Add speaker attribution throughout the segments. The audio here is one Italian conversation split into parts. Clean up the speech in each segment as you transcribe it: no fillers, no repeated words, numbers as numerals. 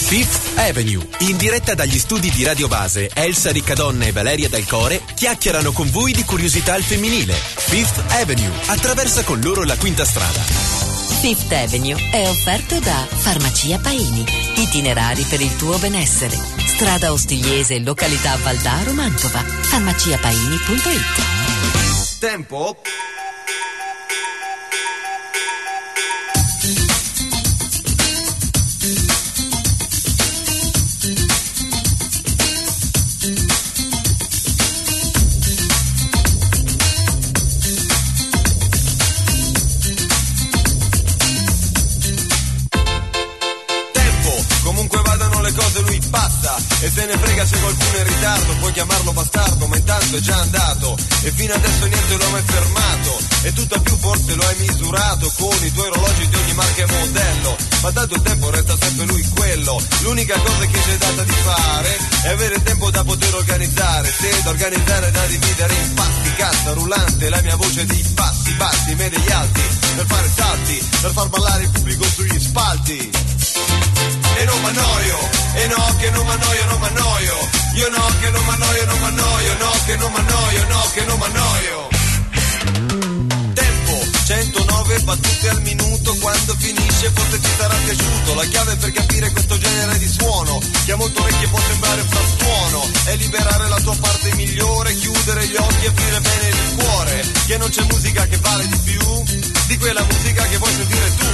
Speaker 1: Fifth Avenue, in diretta dagli studi di Radio Base, Elsa Riccadonna e Valeria Del Core chiacchierano con voi di curiosità al femminile. Fifth Avenue attraversa con loro la quinta strada.
Speaker 2: Fifth Avenue è offerto da Farmacia Paini, itinerari per il tuo benessere. Strada Ostigliese, località Valdaro, Mantova. farmaciapaini.it.
Speaker 3: Tempo. E se ne frega se qualcuno è in ritardo, puoi chiamarlo bastardo, ma intanto è già andato. E fino adesso niente lo ha mai fermato. E tutt'al più forse lo hai misurato con i tuoi orologi di ogni marca e modello. Ma tanto il tempo resta sempre lui quello. L'unica cosa che ci è data di fare è avere tempo da poter organizzare. Se da organizzare da dividere in pasti, cassa rullante, la mia voce di passi bassi, medi alti, per fare salti, per far ballare il pubblico sugli spalti. E non m'annoio, e no che non m'annoio, non m'annoio. Io no che non m'annoio, non m'annoio, no che non m'annoio, no che non m'annoio. Tempo, 109 battute al minuto, quando finisce forse ti sarà piaciuto. La chiave per capire questo genere di suono, che a molto orecchie può sembrare frastuono, è liberare la tua parte migliore, chiudere gli occhi e aprire bene il cuore. Che non c'è musica che vale di più di quella musica che vuoi sentire tu.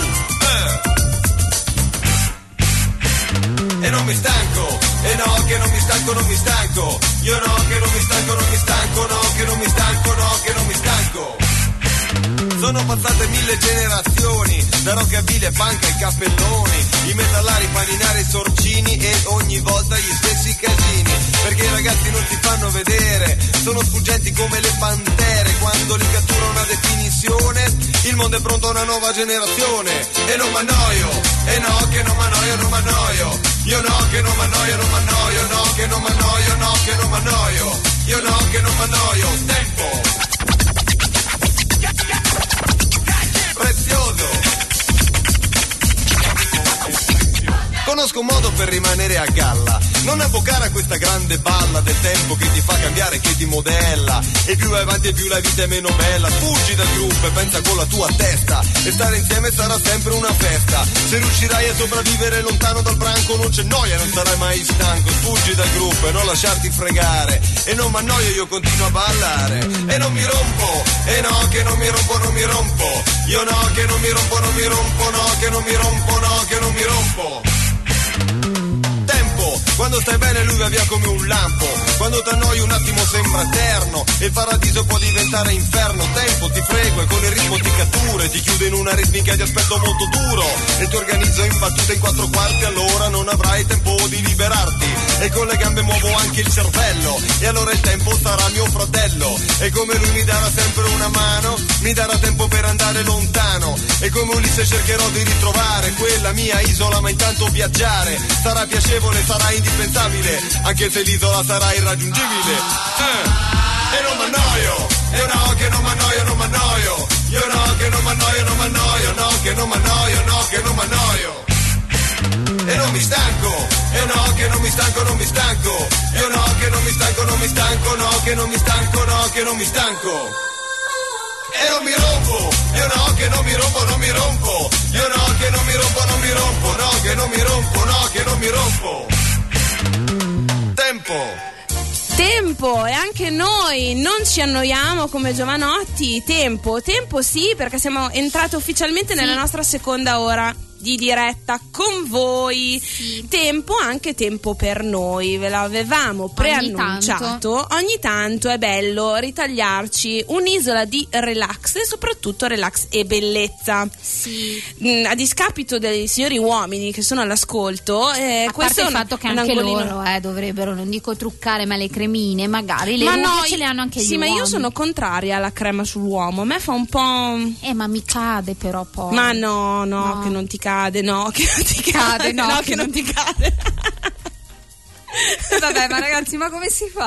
Speaker 3: E non mi stanco, e no che non mi stanco, non mi stanco. Io no che non mi stanco, non mi stanco, no che non mi stanco, no che non mi stanco. Sono passate 1000 generazioni, da rockabilly, punk ai cappelloni, i metallari, i paninari, i sorcini e ogni volta gli stessi casini. Perché i ragazzi non si fanno vedere, sono sfuggenti come le pantere. Quando li cattura una definizione, il mondo è pronto a una nuova generazione. E non m'annoio, e no che non m'annoio, non m'annoio. Io no che non m'annoio, non m'annoio, no che non m'annoio, no che non m'annoio. Io no che non m'annoio. Tempo prezioso. Conosco un modo per rimanere a galla, non avvocare a questa grande balla del tempo che ti fa cambiare, che ti modella. E più vai avanti e più la vita è meno bella. Fuggi dal gruppo e pensa con la tua testa, e stare insieme sarà sempre una festa. Se riuscirai a sopravvivere lontano dal branco non c'è noia, non sarai mai stanco. Fuggi dal gruppo e non lasciarti fregare. E non m'annoio, io continuo a ballare. E non mi rompo, e no che non mi rompo, non mi rompo. Io no che non mi rompo, non mi rompo, no che non mi rompo, no che non mi rompo. Quando stai bene lui va via come un lampo, quando t'annoi un attimo sembra eterno e il paradiso può diventare inferno. Tempo, ti frego e con il ritmo ti cattura e ti chiude in una ritmica di aspetto molto duro e ti organizzo in battute in 4 quarti, allora non avrai tempo di liberarti. E con le gambe muovo anche il cervello e allora il tempo sarà mio fratello. E come lui mi darà sempre una mano, mi darà tempo per andare lontano. E come Ulisse cercherò di ritrovare quella mia isola, ma intanto viaggiare sarà piacevole, sarà indispensabile, anche se l'isola sarà irraggiungibile. E non m'annoio, e no che non m'annoio, non m'annoio. Io no che non m'annoio, non m'annoio, no che non m'annoio, no che non m'annoio. E non mi stanco, e no che non mi stanco, non mi stanco. Io no che non mi stanco, non mi stanco, no che non mi stanco, no che non mi stanco. E non mi rompo, io no che non mi rompo, non mi rompo. Io no che non mi rompo, non mi rompo, no che non mi rompo, no che non mi rompo. Tempo,
Speaker 4: e anche noi non ci annoiamo come Giovanotti. Tempo sì, perché siamo entrati ufficialmente nella nostra seconda ora di diretta con voi. Sì. Tempo, anche tempo per noi, ve l'avevamo preannunciato. Ogni tanto è bello ritagliarci un'isola di relax e soprattutto relax e bellezza. Sì. A discapito dei signori uomini che sono all'ascolto,
Speaker 5: a parte il fatto che anche loro dovrebbero, non dico truccare, ma le cremine magari le rughe ce le hanno anche gli uomini.
Speaker 4: Sì, ma io sono contraria alla crema sull'uomo, a me fa un po'.
Speaker 5: Ma mi cade però poi.
Speaker 4: Ma no, che non ti cade. No, che non ti cade, no, che non ti cade.
Speaker 5: Vabbè, ma ragazzi, ma come si fa?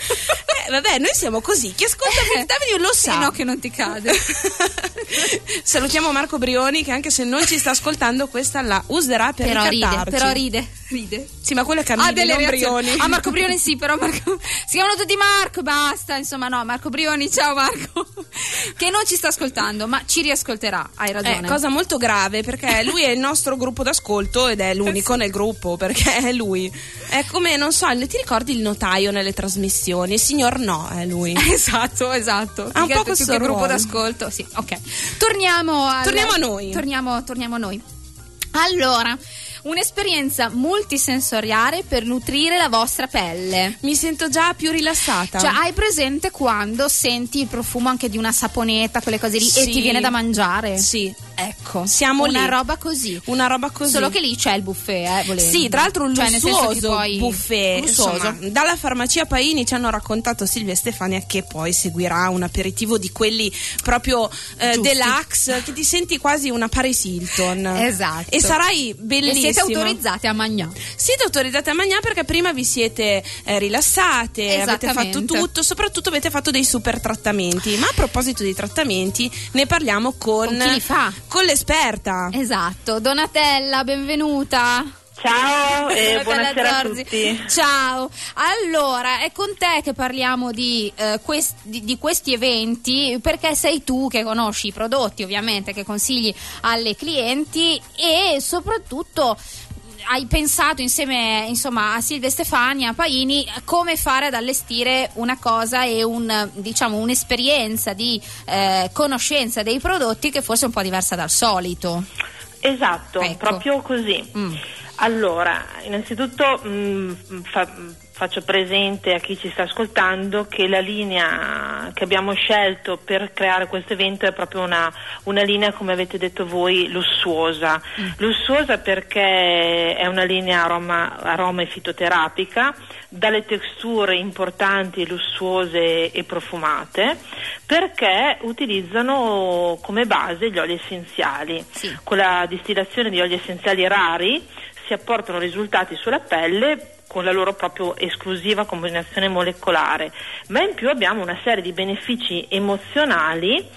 Speaker 4: Vabbè, noi siamo così. Chi ascolta Fifth Avenue lo sa.
Speaker 5: No, che non ti cade.
Speaker 4: Salutiamo Marco Brioni, che anche se non ci sta ascoltando, questa la userà per ricattarci.
Speaker 5: Però ride.
Speaker 4: Sì, ma quello è Camilli, non Brioni.
Speaker 5: Marco Brioni sì, però Marco... si chiamano tutti Marco, basta. Insomma, no, Marco Brioni, ciao Marco, che non ci sta ascoltando, ma ci riascolterà, hai ragione.
Speaker 4: Cosa molto grave, perché lui è il nostro gruppo d'ascolto ed è l'unico nel gruppo, perché è lui. È come, non so, ti ricordi il notaio nelle trasmissioni? Il signor No, è lui.
Speaker 5: Esatto.
Speaker 4: Ha un po' questo
Speaker 5: gruppo d'ascolto, sì, ok. Torniamo a noi. Torniamo a noi. Allora, un'esperienza multisensoriale per nutrire la vostra pelle.
Speaker 4: Mi sento già più rilassata.
Speaker 5: Cioè, hai presente quando senti il profumo anche di una saponetta, quelle cose lì, e ti viene da mangiare?
Speaker 4: Sì.
Speaker 5: Ecco,
Speaker 4: siamo
Speaker 5: una
Speaker 4: lì.
Speaker 5: roba così.
Speaker 4: Solo
Speaker 5: che lì c'è il buffet, volendo.
Speaker 4: Sì, tra l'altro un lussuoso
Speaker 5: poi...
Speaker 4: buffet. Insomma, dalla farmacia Paini ci hanno raccontato Silvia e Stefania che poi seguirà un aperitivo di quelli proprio deluxe, che ti senti quasi una Paris Hilton.
Speaker 5: Esatto.
Speaker 4: E sarai bellissima.
Speaker 5: E siete autorizzate a mangiare.
Speaker 4: Siete autorizzate a mangiare perché prima vi siete rilassate, avete fatto tutto, soprattutto avete fatto dei super trattamenti. Ma a proposito di trattamenti, ne parliamo con
Speaker 5: chi li fa?
Speaker 4: Con l'esperta.
Speaker 5: Esatto, Donatella, benvenuta.
Speaker 6: Ciao e buonasera a tutti.
Speaker 5: Ciao, allora è con te che parliamo di questi eventi, perché sei tu che conosci i prodotti, ovviamente, che consigli alle clienti, e soprattutto hai pensato insieme, insomma, a Silvia e Stefania Paini come fare ad allestire una cosa e un'esperienza di conoscenza dei prodotti che fosse un po' diversa dal solito.
Speaker 6: Esatto, ecco. Proprio così. Allora, innanzitutto faccio presente a chi ci sta ascoltando che la linea che abbiamo scelto per creare questo evento è proprio una linea, come avete detto voi, lussuosa. Lussuosa perché è una linea aroma e fitoterapica, dalle texture importanti, lussuose e profumate, perché utilizzano come base gli oli essenziali. Sì. Con la distillazione di oli essenziali rari si apportano risultati sulla pelle con la loro proprio esclusiva combinazione molecolare, ma in più abbiamo una serie di benefici emozionali,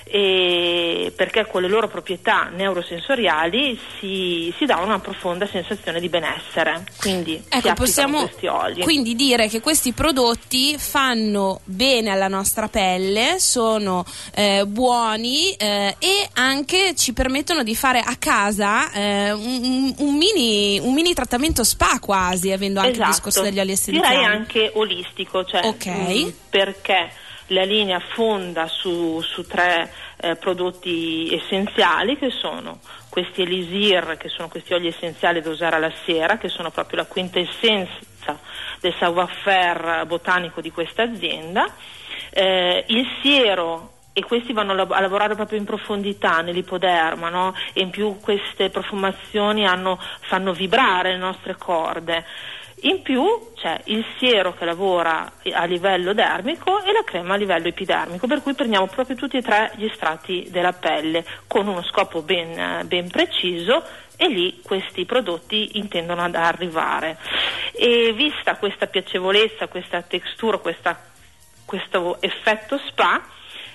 Speaker 6: perché con le loro proprietà neurosensoriali si dà una profonda sensazione di benessere. Quindi possiamo questi oli.
Speaker 4: Quindi dire che questi prodotti fanno bene alla nostra pelle, sono buoni e anche ci permettono di fare a casa un mini trattamento spa, quasi, avendo anche il discorso degli oli essenziali.
Speaker 6: Direi anche olistico, cioè perché la linea fonda su 3 prodotti essenziali, che sono questi Elisir, che sono questi oli essenziali da usare alla sera, che sono proprio la quintessenza del savoir-faire botanico di questa azienda, il siero, e questi vanno a lavorare proprio in profondità nell'ipoderma, no? E in più queste profumazioni fanno vibrare le nostre corde. In più c'è il siero che lavora a livello dermico e la crema a livello epidermico, per cui prendiamo proprio tutti e 3 gli estratti della pelle con uno scopo ben preciso, e lì questi prodotti intendono ad arrivare. E vista questa piacevolezza, questa texture, questo effetto spa,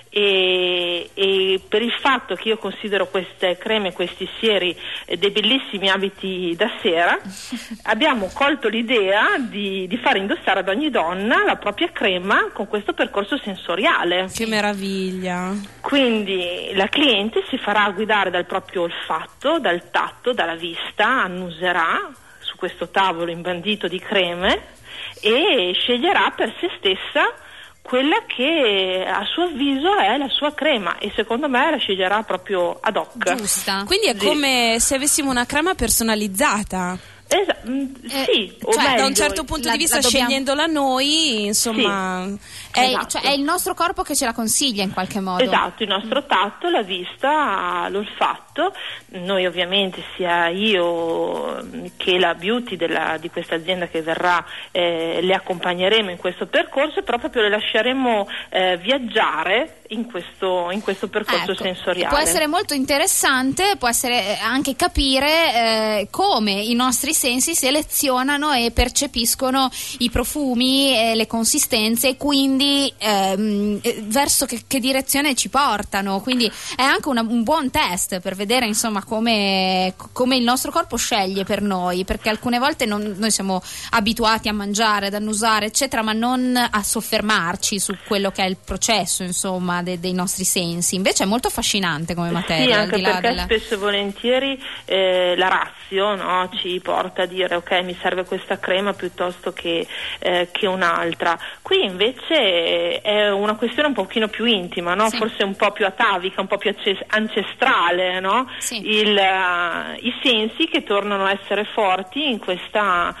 Speaker 6: e per il fatto che io considero queste creme, questi sieri dei bellissimi abiti da sera, abbiamo colto l'idea di fare indossare ad ogni donna la propria crema con questo percorso sensoriale.
Speaker 4: Che meraviglia!
Speaker 6: Quindi la cliente si farà guidare dal proprio olfatto, dal tatto, dalla vista, annuserà su questo tavolo imbandito di creme e sceglierà per se stessa quella che a suo avviso è la sua crema, e secondo me la sceglierà proprio ad hoc.
Speaker 5: Giusta.
Speaker 4: Quindi è come se avessimo una crema personalizzata.
Speaker 6: Sì, o
Speaker 4: cioè,
Speaker 6: meglio,
Speaker 4: da un certo punto di vista, scegliendola noi, insomma,
Speaker 5: sì. Cioè, è il nostro corpo che ce la consiglia in qualche modo.
Speaker 6: Esatto, il nostro tatto, la vista, l'olfatto fatto. Noi ovviamente, sia io che la beauty di questa azienda che verrà, le accompagneremo in questo percorso, però proprio le lasceremo viaggiare in questo percorso sensoriale.
Speaker 5: Può essere molto interessante, può essere anche capire come i nostri sensi selezionano e percepiscono i profumi, le consistenze, e quindi verso che direzione ci portano. Quindi è anche un buon test per vedere, insomma, come il nostro corpo sceglie per noi, perché alcune volte noi siamo abituati a mangiare, ad annusare, eccetera, ma non a soffermarci su quello che è il processo, insomma, dei nostri sensi. Invece è molto affascinante come materia.
Speaker 6: Sì, anche perché spesso e volentieri la ratio, no, ci porta a dire ok, mi serve questa crema piuttosto che un'altra. Qui invece è una questione un pochino più intima, no? Sì. Forse un po' più atavica, un po' più ancestrale, no? Sì. I sensi che tornano a essere forti in questa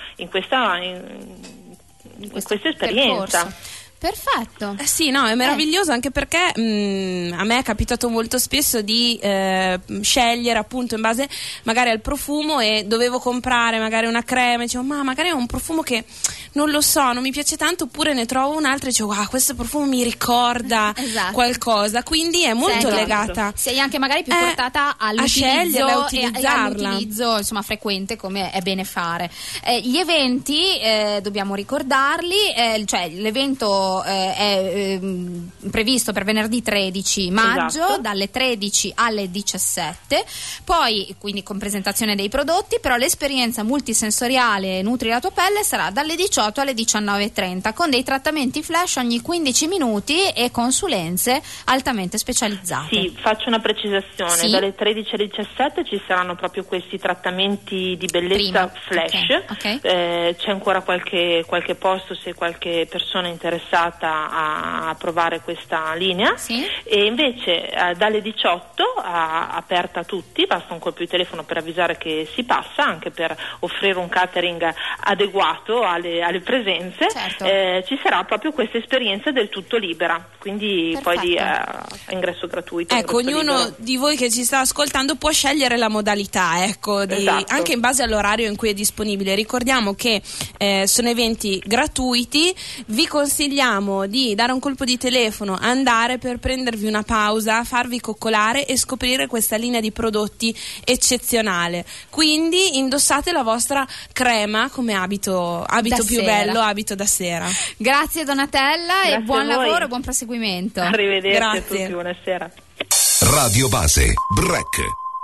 Speaker 6: esperienza.
Speaker 5: Percorso. Perfetto.
Speaker 4: Sì, no, è meraviglioso, anche perché a me è capitato molto spesso di scegliere appunto in base magari al profumo, e dovevo comprare magari una crema e dicevo ma magari è un profumo che non lo so, non mi piace tanto, oppure ne trovo un'altra e dicevo questo profumo mi ricorda qualcosa, quindi è molto legata.
Speaker 5: Sei anche magari più portata all'utilizzo,
Speaker 4: a sceglierla, a utilizzarla.
Speaker 5: All'utilizzo, insomma, frequente, come è bene fare. Gli eventi dobbiamo ricordarli, cioè l'evento è previsto per venerdì 13 maggio, dalle 13 alle 17, poi quindi con presentazione dei prodotti, però l'esperienza multisensoriale Nutri la tua pelle sarà dalle 18 alle 19:30 con dei trattamenti flash ogni 15 minuti e consulenze altamente specializzate.
Speaker 6: Sì, faccio una precisazione, sì? Dalle 13 alle 17 ci saranno proprio questi trattamenti di bellezza flash. Okay. C'è ancora qualche posto, se qualche persona interessata a provare questa linea, sì? E invece dalle 18 aperta a tutti, basta un colpo di telefono per avvisare che si passa, anche per offrire un catering adeguato alle presenze. Certo. Ci sarà proprio questa esperienza del tutto libera, quindi perfetto. Poi di ingresso gratuito.
Speaker 4: Ecco, ognuno libero di voi che ci sta ascoltando può scegliere la modalità, ecco, esatto. Anche in base all'orario in cui è disponibile. Ricordiamo che sono eventi gratuiti, vi consigliamo di dare un colpo di telefono, andare per prendervi una pausa, farvi coccolare e scoprire questa linea di prodotti eccezionale. Quindi indossate la vostra crema come abito più sera. Bello, abito da sera.
Speaker 5: Grazie Donatella. Grazie e buon lavoro e buon proseguimento.
Speaker 6: Arrivederci. Grazie a tutti, buonasera.
Speaker 7: Radio Base Break.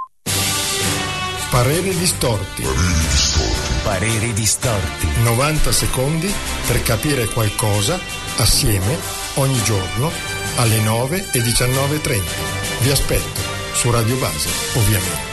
Speaker 8: Pareri distorti.
Speaker 7: Pareri distorti.
Speaker 8: 90 secondi per capire qualcosa assieme ogni giorno alle 9 e 19:30. Vi aspetto su Radio Base, ovviamente.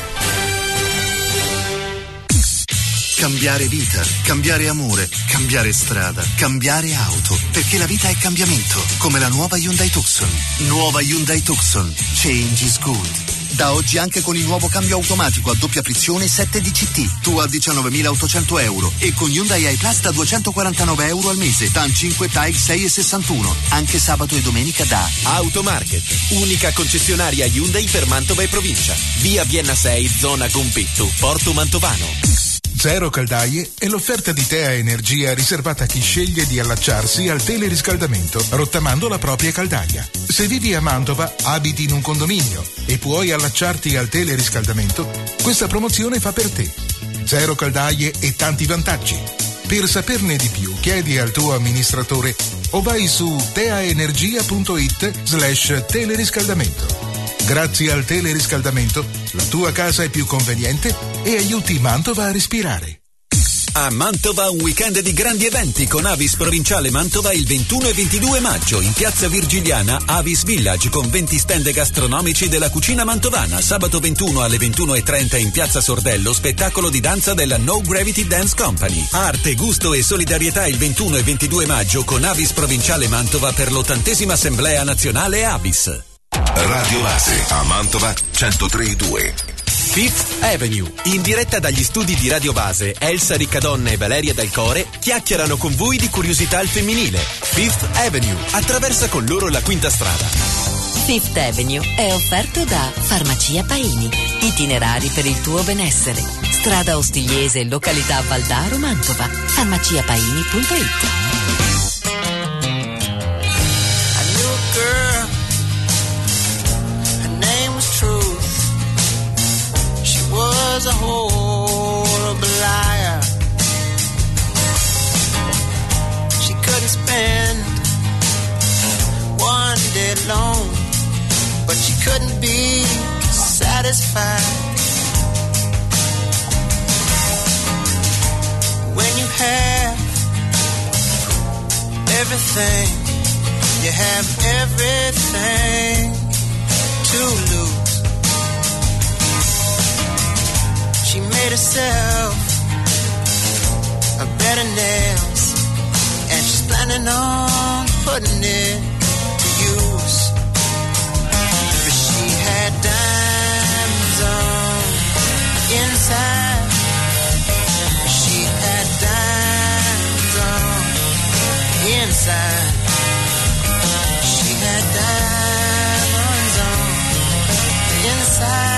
Speaker 9: Cambiare vita, cambiare amore, cambiare strada, cambiare auto, perché la vita è cambiamento, come la nuova Hyundai Tucson. Nuova Hyundai Tucson. Change is good. Da oggi anche con il nuovo cambio automatico a doppia frizione 7DCT, tu a 19.800 euro, e con Hyundai i-Plus da 249 euro al mese, TAN 5, TAIG 6,61, anche sabato e domenica da
Speaker 1: Automarket, unica concessionaria Hyundai per Mantova e provincia, via Vienna 6, zona Gompittu, Porto Mantovano.
Speaker 10: Zero caldaie è l'offerta di Tea Energia riservata a chi sceglie di allacciarsi al teleriscaldamento rottamando la propria caldaia. Se vivi a Mantova, abiti in un condominio e puoi allacciarti al teleriscaldamento, questa promozione fa per te. Zero caldaie e tanti vantaggi. Per saperne di più, chiedi al tuo amministratore o vai su teaenergia.it/teleriscaldamento. Grazie al teleriscaldamento, la tua casa è più conveniente e aiuti Mantova a respirare.
Speaker 1: A Mantova un weekend di grandi eventi con Avis Provinciale Mantova il 21 e 22 maggio in Piazza Virgiliana Avis Village con 20 stand gastronomici della cucina mantovana. Sabato 21 alle 21:30 in Piazza Sordello spettacolo di danza della No Gravity Dance Company. Arte, gusto e solidarietà il 21 e 22 maggio con Avis Provinciale Mantova per l'80ª Assemblea Nazionale Avis.
Speaker 7: Radio Base a Mantova 103.2.
Speaker 1: Fifth Avenue, in diretta dagli studi di Radio Base, Elsa Riccadonna e Valeria Del Core chiacchierano con voi di curiosità al femminile. Fifth Avenue, attraversa con loro la quinta strada.
Speaker 2: Fifth Avenue è offerto da Farmacia Paini. Itinerari per il tuo benessere. Strada Ostigliese, località Valdaro, Mantova. farmaciapaini.it.
Speaker 11: Was a horrible liar. She couldn't spend one day alone, but she couldn't be satisfied. When you have everything, you have everything to lose. She made herself a bed of nails, and she's planning on putting it to use. But she had diamonds on inside. She had diamonds on inside. She had diamonds on inside.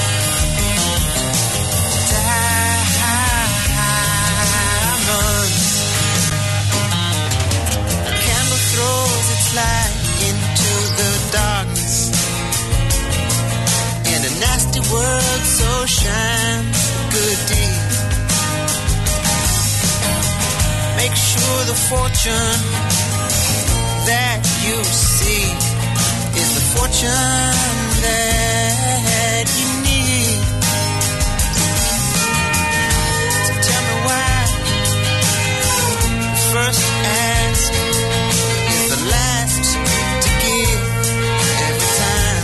Speaker 11: Light into the darkness, and a nasty word so shines a good deed. Make sure the fortune that you see is the fortune that you need. So tell me why first ask is the last to give every time.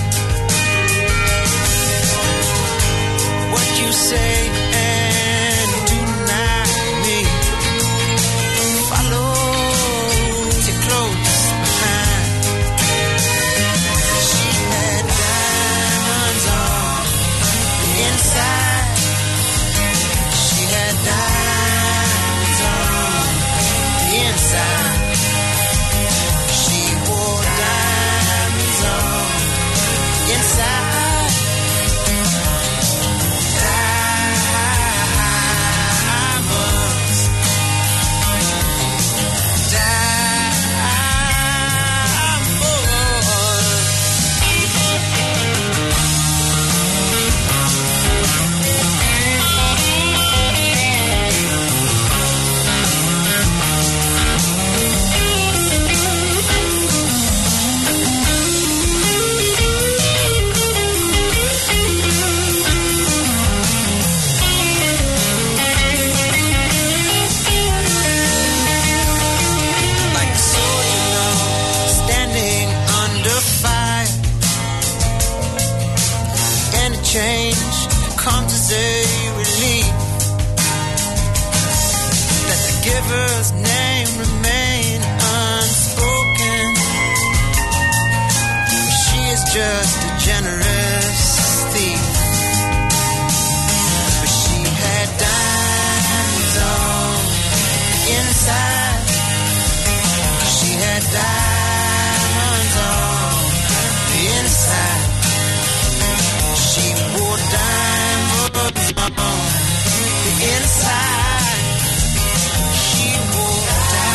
Speaker 11: What you say and do not mean follows you close behind. She had diamonds on the inside. She had diamonds on the inside. Change comes as a relief. Let the giver's name remain unspoken. She is just a generous thief. But she had diamonds on the inside. She had diamonds on the inside. She wore diamonds on the inside. She wore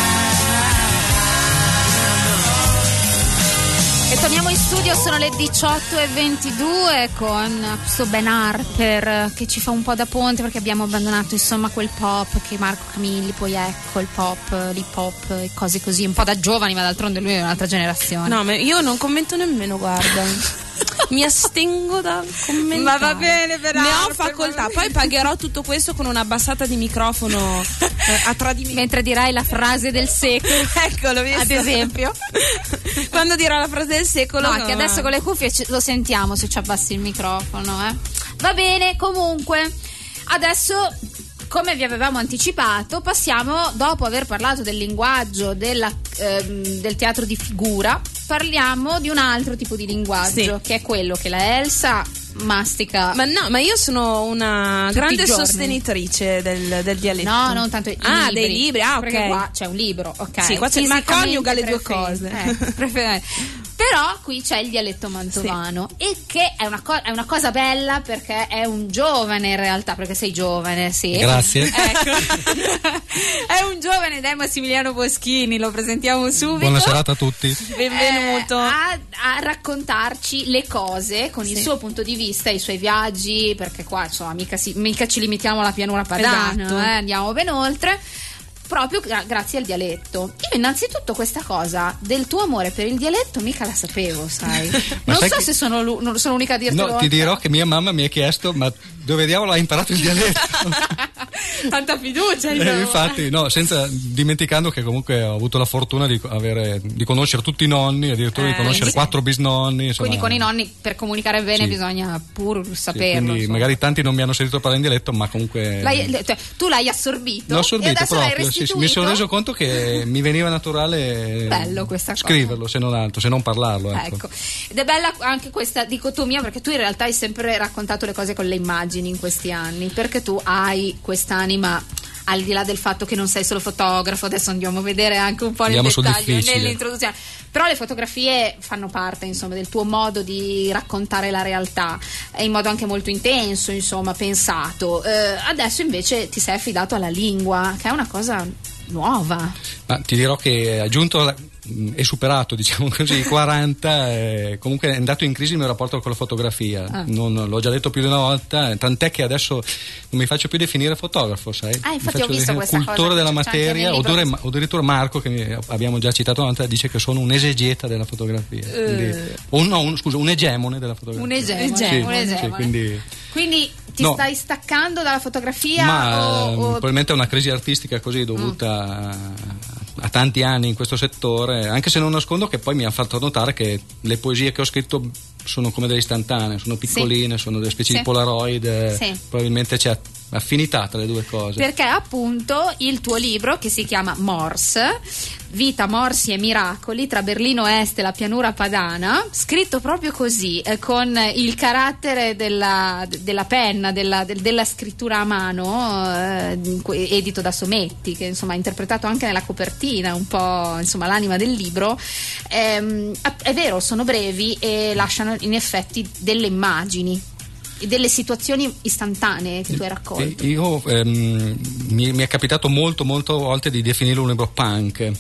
Speaker 11: diamonds.
Speaker 5: E torniamo in studio, sono le 18:22 con questo Ben Harper che ci fa un po' da ponte, perché abbiamo abbandonato insomma quel pop che Marco Camilli, poi ecco il pop, l'hip hop e cose così, un po' da giovani, ma d'altronde lui è un'altra generazione.
Speaker 4: No, ma io non commento nemmeno, guarda. Mi astengo da commentare.
Speaker 5: Ma va bene, però.
Speaker 4: Ne ho facoltà. Poi pagherò tutto questo con una bassata di microfono a tradimento.
Speaker 5: Mentre dirai la frase del secolo.
Speaker 4: Eccolo, visto?
Speaker 5: Ad esempio.
Speaker 4: Quando dirò la frase del secolo.
Speaker 5: No, che adesso con le cuffie lo sentiamo se ci abbassi il microfono, eh. Va bene, comunque. Adesso, come vi avevamo anticipato, passiamo, dopo aver parlato del linguaggio del teatro di figura, parliamo di un altro tipo di linguaggio, che è quello che la Elsa mastica.
Speaker 4: Ma no, ma io sono una grande sostenitrice del dialetto.
Speaker 5: No, non tanto
Speaker 4: dei libri, ok.
Speaker 5: Perché qua c'è un libro, ok.
Speaker 4: Sì, qua si coniuga le due cose.
Speaker 5: Però qui c'è il dialetto mantovano, e che è una cosa bella, perché è un giovane in realtà, perché sei giovane, sì.
Speaker 12: Grazie.
Speaker 5: Ecco. È un giovane ed è Massimiliano Boschini, lo presentiamo subito.
Speaker 12: Buona serata a tutti.
Speaker 4: Benvenuto.
Speaker 5: A raccontarci le cose con il suo punto di vista, i suoi viaggi, perché qua insomma mica ci limitiamo alla pianura padana,
Speaker 4: esatto.
Speaker 5: Andiamo ben oltre. Proprio grazie al dialetto. Io innanzitutto questa cosa del tuo amore per il dialetto mica la sapevo, sai. Non
Speaker 12: sai
Speaker 5: so
Speaker 12: che...
Speaker 5: se sono l'unica a dirtelo.
Speaker 12: No, ti dirò che mia mamma mi ha chiesto: ma dove diavolo hai imparato il dialetto?
Speaker 5: Tanta fiducia.
Speaker 12: Infatti, no, senza dimenticando che comunque ho avuto la fortuna di conoscere tutti i nonni, addirittura di conoscere 4 bisnonni. Insomma.
Speaker 5: Quindi con i nonni per comunicare bene bisogna pur saperlo.
Speaker 12: Quindi magari tanti non mi hanno sentito parlare in dialetto, ma comunque
Speaker 5: tu l'hai assorbito.
Speaker 12: L'ho assorbito
Speaker 5: e adesso
Speaker 12: proprio.
Speaker 5: l'hai restituito.
Speaker 12: Mi sono reso conto che mi veniva naturale
Speaker 5: bello questa
Speaker 12: scriverlo, se non altro, se non parlarlo. Ecco.
Speaker 5: Ed è bella anche questa dicotomia, perché tu in realtà hai sempre raccontato le cose con le immagini in questi anni, perché tu hai quest'anima, al di là del fatto che non sei solo fotografo. Adesso andiamo a vedere anche un po' nel dettaglio nell'introduzione, però le fotografie fanno parte insomma del tuo modo di raccontare la realtà, in modo anche molto intenso, insomma, pensato. Adesso invece ti sei affidato alla lingua, che è una cosa nuova.
Speaker 12: Ma ti dirò che aggiunto è superato, diciamo così, i 40, comunque è andato in crisi il mio rapporto con la fotografia. L'ho già detto più di una volta, tant'è che adesso non mi faccio più definire fotografo, sai?
Speaker 5: Infatti ho visto questa cosa,
Speaker 12: cultore della materia, o addirittura Marco, che abbiamo già citato un'altra, dice che sono un esegeta della fotografia. Un egemone della fotografia.
Speaker 5: Un egemone.
Speaker 12: Sì,
Speaker 5: quindi ti stai staccando dalla fotografia?
Speaker 12: Probabilmente è una crisi artistica così dovuta a tanti anni in questo settore, anche se non nascondo che poi mi ha fatto notare che le poesie che ho scritto sono come delle istantanee, sono piccoline, sono delle specie di Polaroid, probabilmente c'è affinità tra le due cose.
Speaker 5: Perché appunto il tuo libro, che si chiama Morse, Vita, Morsi e Miracoli tra Berlino Est e la pianura padana, scritto proprio così, con il carattere della penna, della scrittura a mano, edito da Sometti, che insomma ha interpretato anche nella copertina un po' insomma l'anima del libro. È vero, sono brevi e lasciano in effetti delle immagini, delle situazioni istantanee che tu hai raccolto.
Speaker 12: Io mi è capitato molte volte di definirlo un libro punk,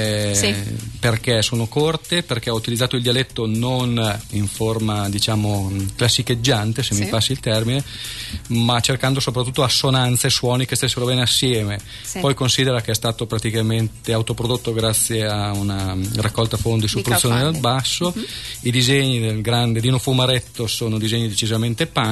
Speaker 12: perché sono corte, perché ho utilizzato il dialetto non in forma diciamo classicheggiante, se mi passi il termine, ma cercando soprattutto assonanze e suoni che stessero bene assieme. Poi considera che è stato praticamente autoprodotto grazie a una raccolta fondi su Produzione del Basso. I disegni del grande Dino Fumaretto sono disegni decisamente punk,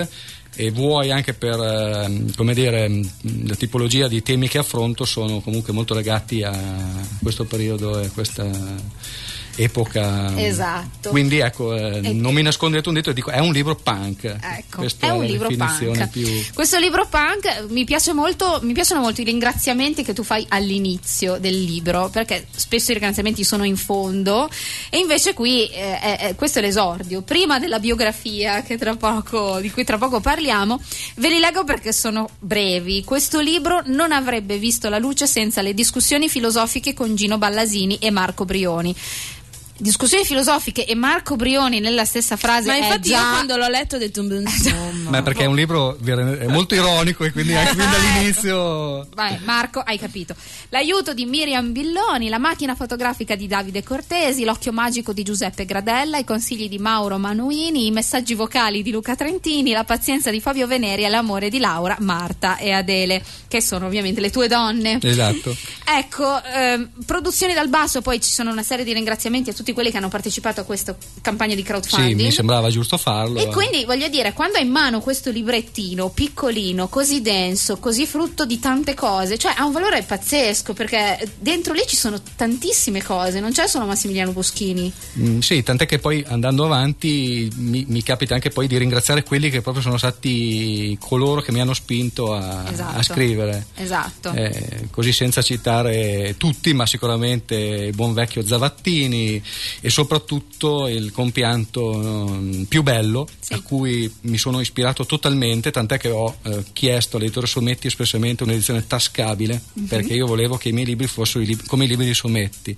Speaker 12: e vuoi anche per come dire la tipologia di temi che affronto sono comunque molto legati a questo periodo e questa epoca.
Speaker 5: Esatto.
Speaker 12: Quindi ecco, non mi nascondo un dito e dico è un libro punk.
Speaker 5: Ecco, è un libro punk. Questo libro punk mi piacciono molto i ringraziamenti che tu fai all'inizio del libro, perché spesso i ringraziamenti sono in fondo, e invece qui questo è l'esordio, prima della biografia di cui tra poco parliamo. Ve li leggo perché sono brevi. Questo libro non avrebbe visto la luce senza le discussioni filosofiche con Gino Ballasini e Marco Brioni. Discussioni filosofiche e Marco Brioni nella stessa frase.
Speaker 4: Ma infatti io quando l'ho letto ho detto
Speaker 12: ma perché è un libro molto ironico e quindi anche dall'inizio.
Speaker 5: Vai Marco, hai capito. L'aiuto di Miriam Billoni, la macchina fotografica di Davide Cortesi, l'occhio magico di Giuseppe Gradella, i consigli di Mauro Manuini, i messaggi vocali di Luca Trentini, la pazienza di Fabio Veneri e l'amore di Laura, Marta e Adele, che sono ovviamente le tue donne.
Speaker 12: Esatto.
Speaker 5: Ecco, produzioni dal basso, poi ci sono una serie di ringraziamenti a tutti quelli che hanno partecipato a questa campagna di crowdfunding.
Speaker 12: Sì, mi sembrava giusto farlo.
Speaker 5: E quindi voglio dire, quando hai in mano questo librettino piccolino, così denso, così frutto di tante cose, cioè ha un valore pazzesco, perché dentro lì ci sono tantissime cose, non c'è solo Massimiliano Boschini.
Speaker 12: Sì, tant'è che poi andando avanti mi capita anche poi di ringraziare quelli che proprio sono stati coloro che mi hanno spinto a scrivere.
Speaker 5: Esatto.
Speaker 12: Così senza citare tutti, ma sicuramente il buon vecchio Zavattini, e soprattutto il compianto più bello, a cui mi sono ispirato totalmente, tant'è che ho chiesto all'editore Sometti espressamente un'edizione tascabile, perché io volevo che i miei libri fossero come i libri di Sometti,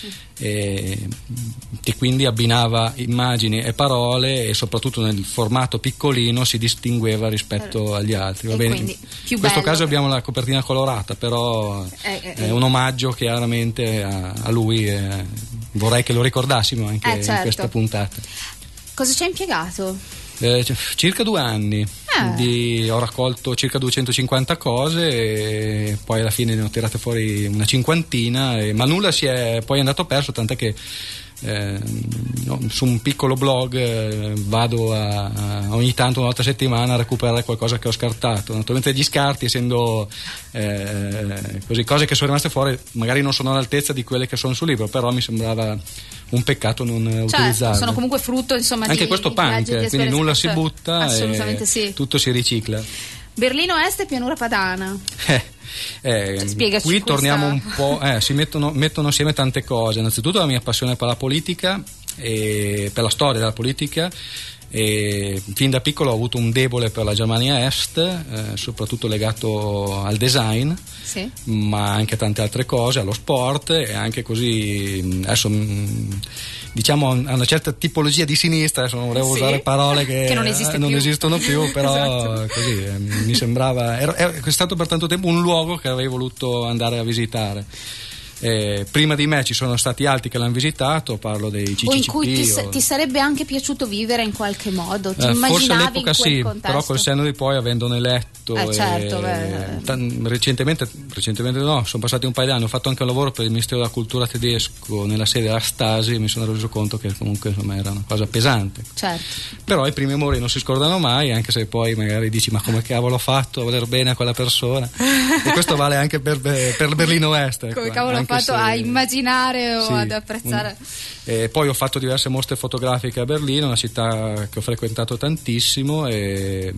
Speaker 12: e quindi abbinava immagini e parole, e soprattutto nel formato piccolino si distingueva rispetto agli altri. Va bene? In questo caso abbiamo la copertina colorata, però è un omaggio chiaramente a lui, vorrei che lo ricordassimo anche in questa puntata.
Speaker 5: Cosa ci hai impiegato?
Speaker 12: Circa 2 anni. Ho raccolto circa 250 cose e poi alla fine ne ho tirate fuori una cinquantina, ma nulla si è poi andato perso, tant'è che su un piccolo blog vado ogni tanto, una volta a settimana, a recuperare qualcosa che ho scartato. Naturalmente gli scarti, essendo così cose che sono rimaste fuori, magari non sono all'altezza di quelle che sono sul libro, però mi sembrava un peccato non utilizzarle.
Speaker 5: Sono comunque frutto, insomma,
Speaker 12: anche questo punk, quindi nulla si butta,
Speaker 5: assolutamente sì.
Speaker 12: Tutto si ricicla.
Speaker 5: Berlino Est e Pianura Padana. Spiegaci
Speaker 12: qui torniamo un po', si mettono assieme tante cose. Innanzitutto la mia passione per la politica e per la storia della politica, e fin da piccolo ho avuto un debole per la Germania Est, soprattutto legato al design, ma anche a tante altre cose, allo sport, e anche così adesso diciamo a una certa tipologia di sinistra. Adesso non volevo usare parole che non esistono più, però così mi sembrava, è stato per tanto tempo un luogo che avrei voluto andare a visitare. Prima di me ci sono stati altri che l'hanno visitato, parlo dei CCCP.
Speaker 5: O in cui ti sarebbe anche piaciuto vivere in qualche modo, ti immaginavi
Speaker 12: forse all'epoca
Speaker 5: in quel
Speaker 12: sì,
Speaker 5: contesto.
Speaker 12: Però col senno di poi, avendone letto, recentemente no, sono passati un paio di anni, ho fatto anche un lavoro per il Ministero della Cultura tedesco nella sede della Stasi, e mi sono reso conto che comunque insomma era una cosa pesante. Però i primi amori non si scordano mai, anche se poi magari dici ma come cavolo ho fatto a voler bene a quella persona, e questo vale anche per Berlino Est,
Speaker 5: come cavolo ho fatto a immaginare o ad apprezzare.
Speaker 12: Poi ho fatto diverse mostre fotografiche a Berlino, una città che ho frequentato tantissimo, e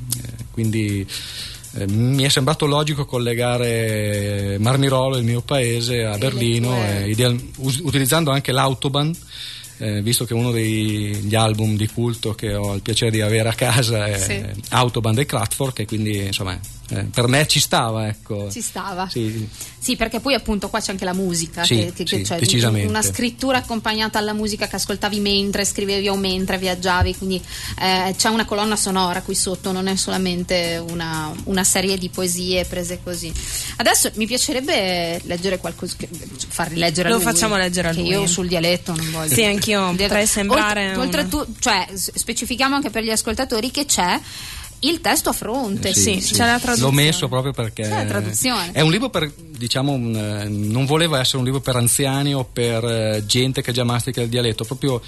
Speaker 12: quindi mi è sembrato logico collegare Marmirolo, il mio paese, a Berlino, utilizzando anche l'Autobahn, visto che uno degli album di culto che ho il piacere di avere a casa è Autobahn dei Kraftwerk, e quindi insomma per me ci stava, ecco.
Speaker 5: Ci stava.
Speaker 12: Sì,
Speaker 5: perché poi appunto qua c'è anche la musica,
Speaker 12: cioè, decisamente.
Speaker 5: Una scrittura accompagnata alla musica che ascoltavi mentre scrivevi o mentre viaggiavi, quindi c'è una colonna sonora qui sotto, non è solamente una serie di poesie prese così. Adesso mi piacerebbe leggere qualcosa, farli leggere a lui.
Speaker 4: Lo facciamo leggere a lui.
Speaker 5: Che io sul dialetto non voglio.
Speaker 4: Sì, anch'io potrei sembrare
Speaker 5: oltretutto, cioè specifichiamo anche per gli ascoltatori che c'è il testo a fronte,
Speaker 4: c'è la traduzione.
Speaker 12: L'ho messo proprio perché
Speaker 5: c'è la traduzione.
Speaker 12: È un libro per, diciamo, non voleva essere un libro per anziani o per gente che già mastica il dialetto, proprio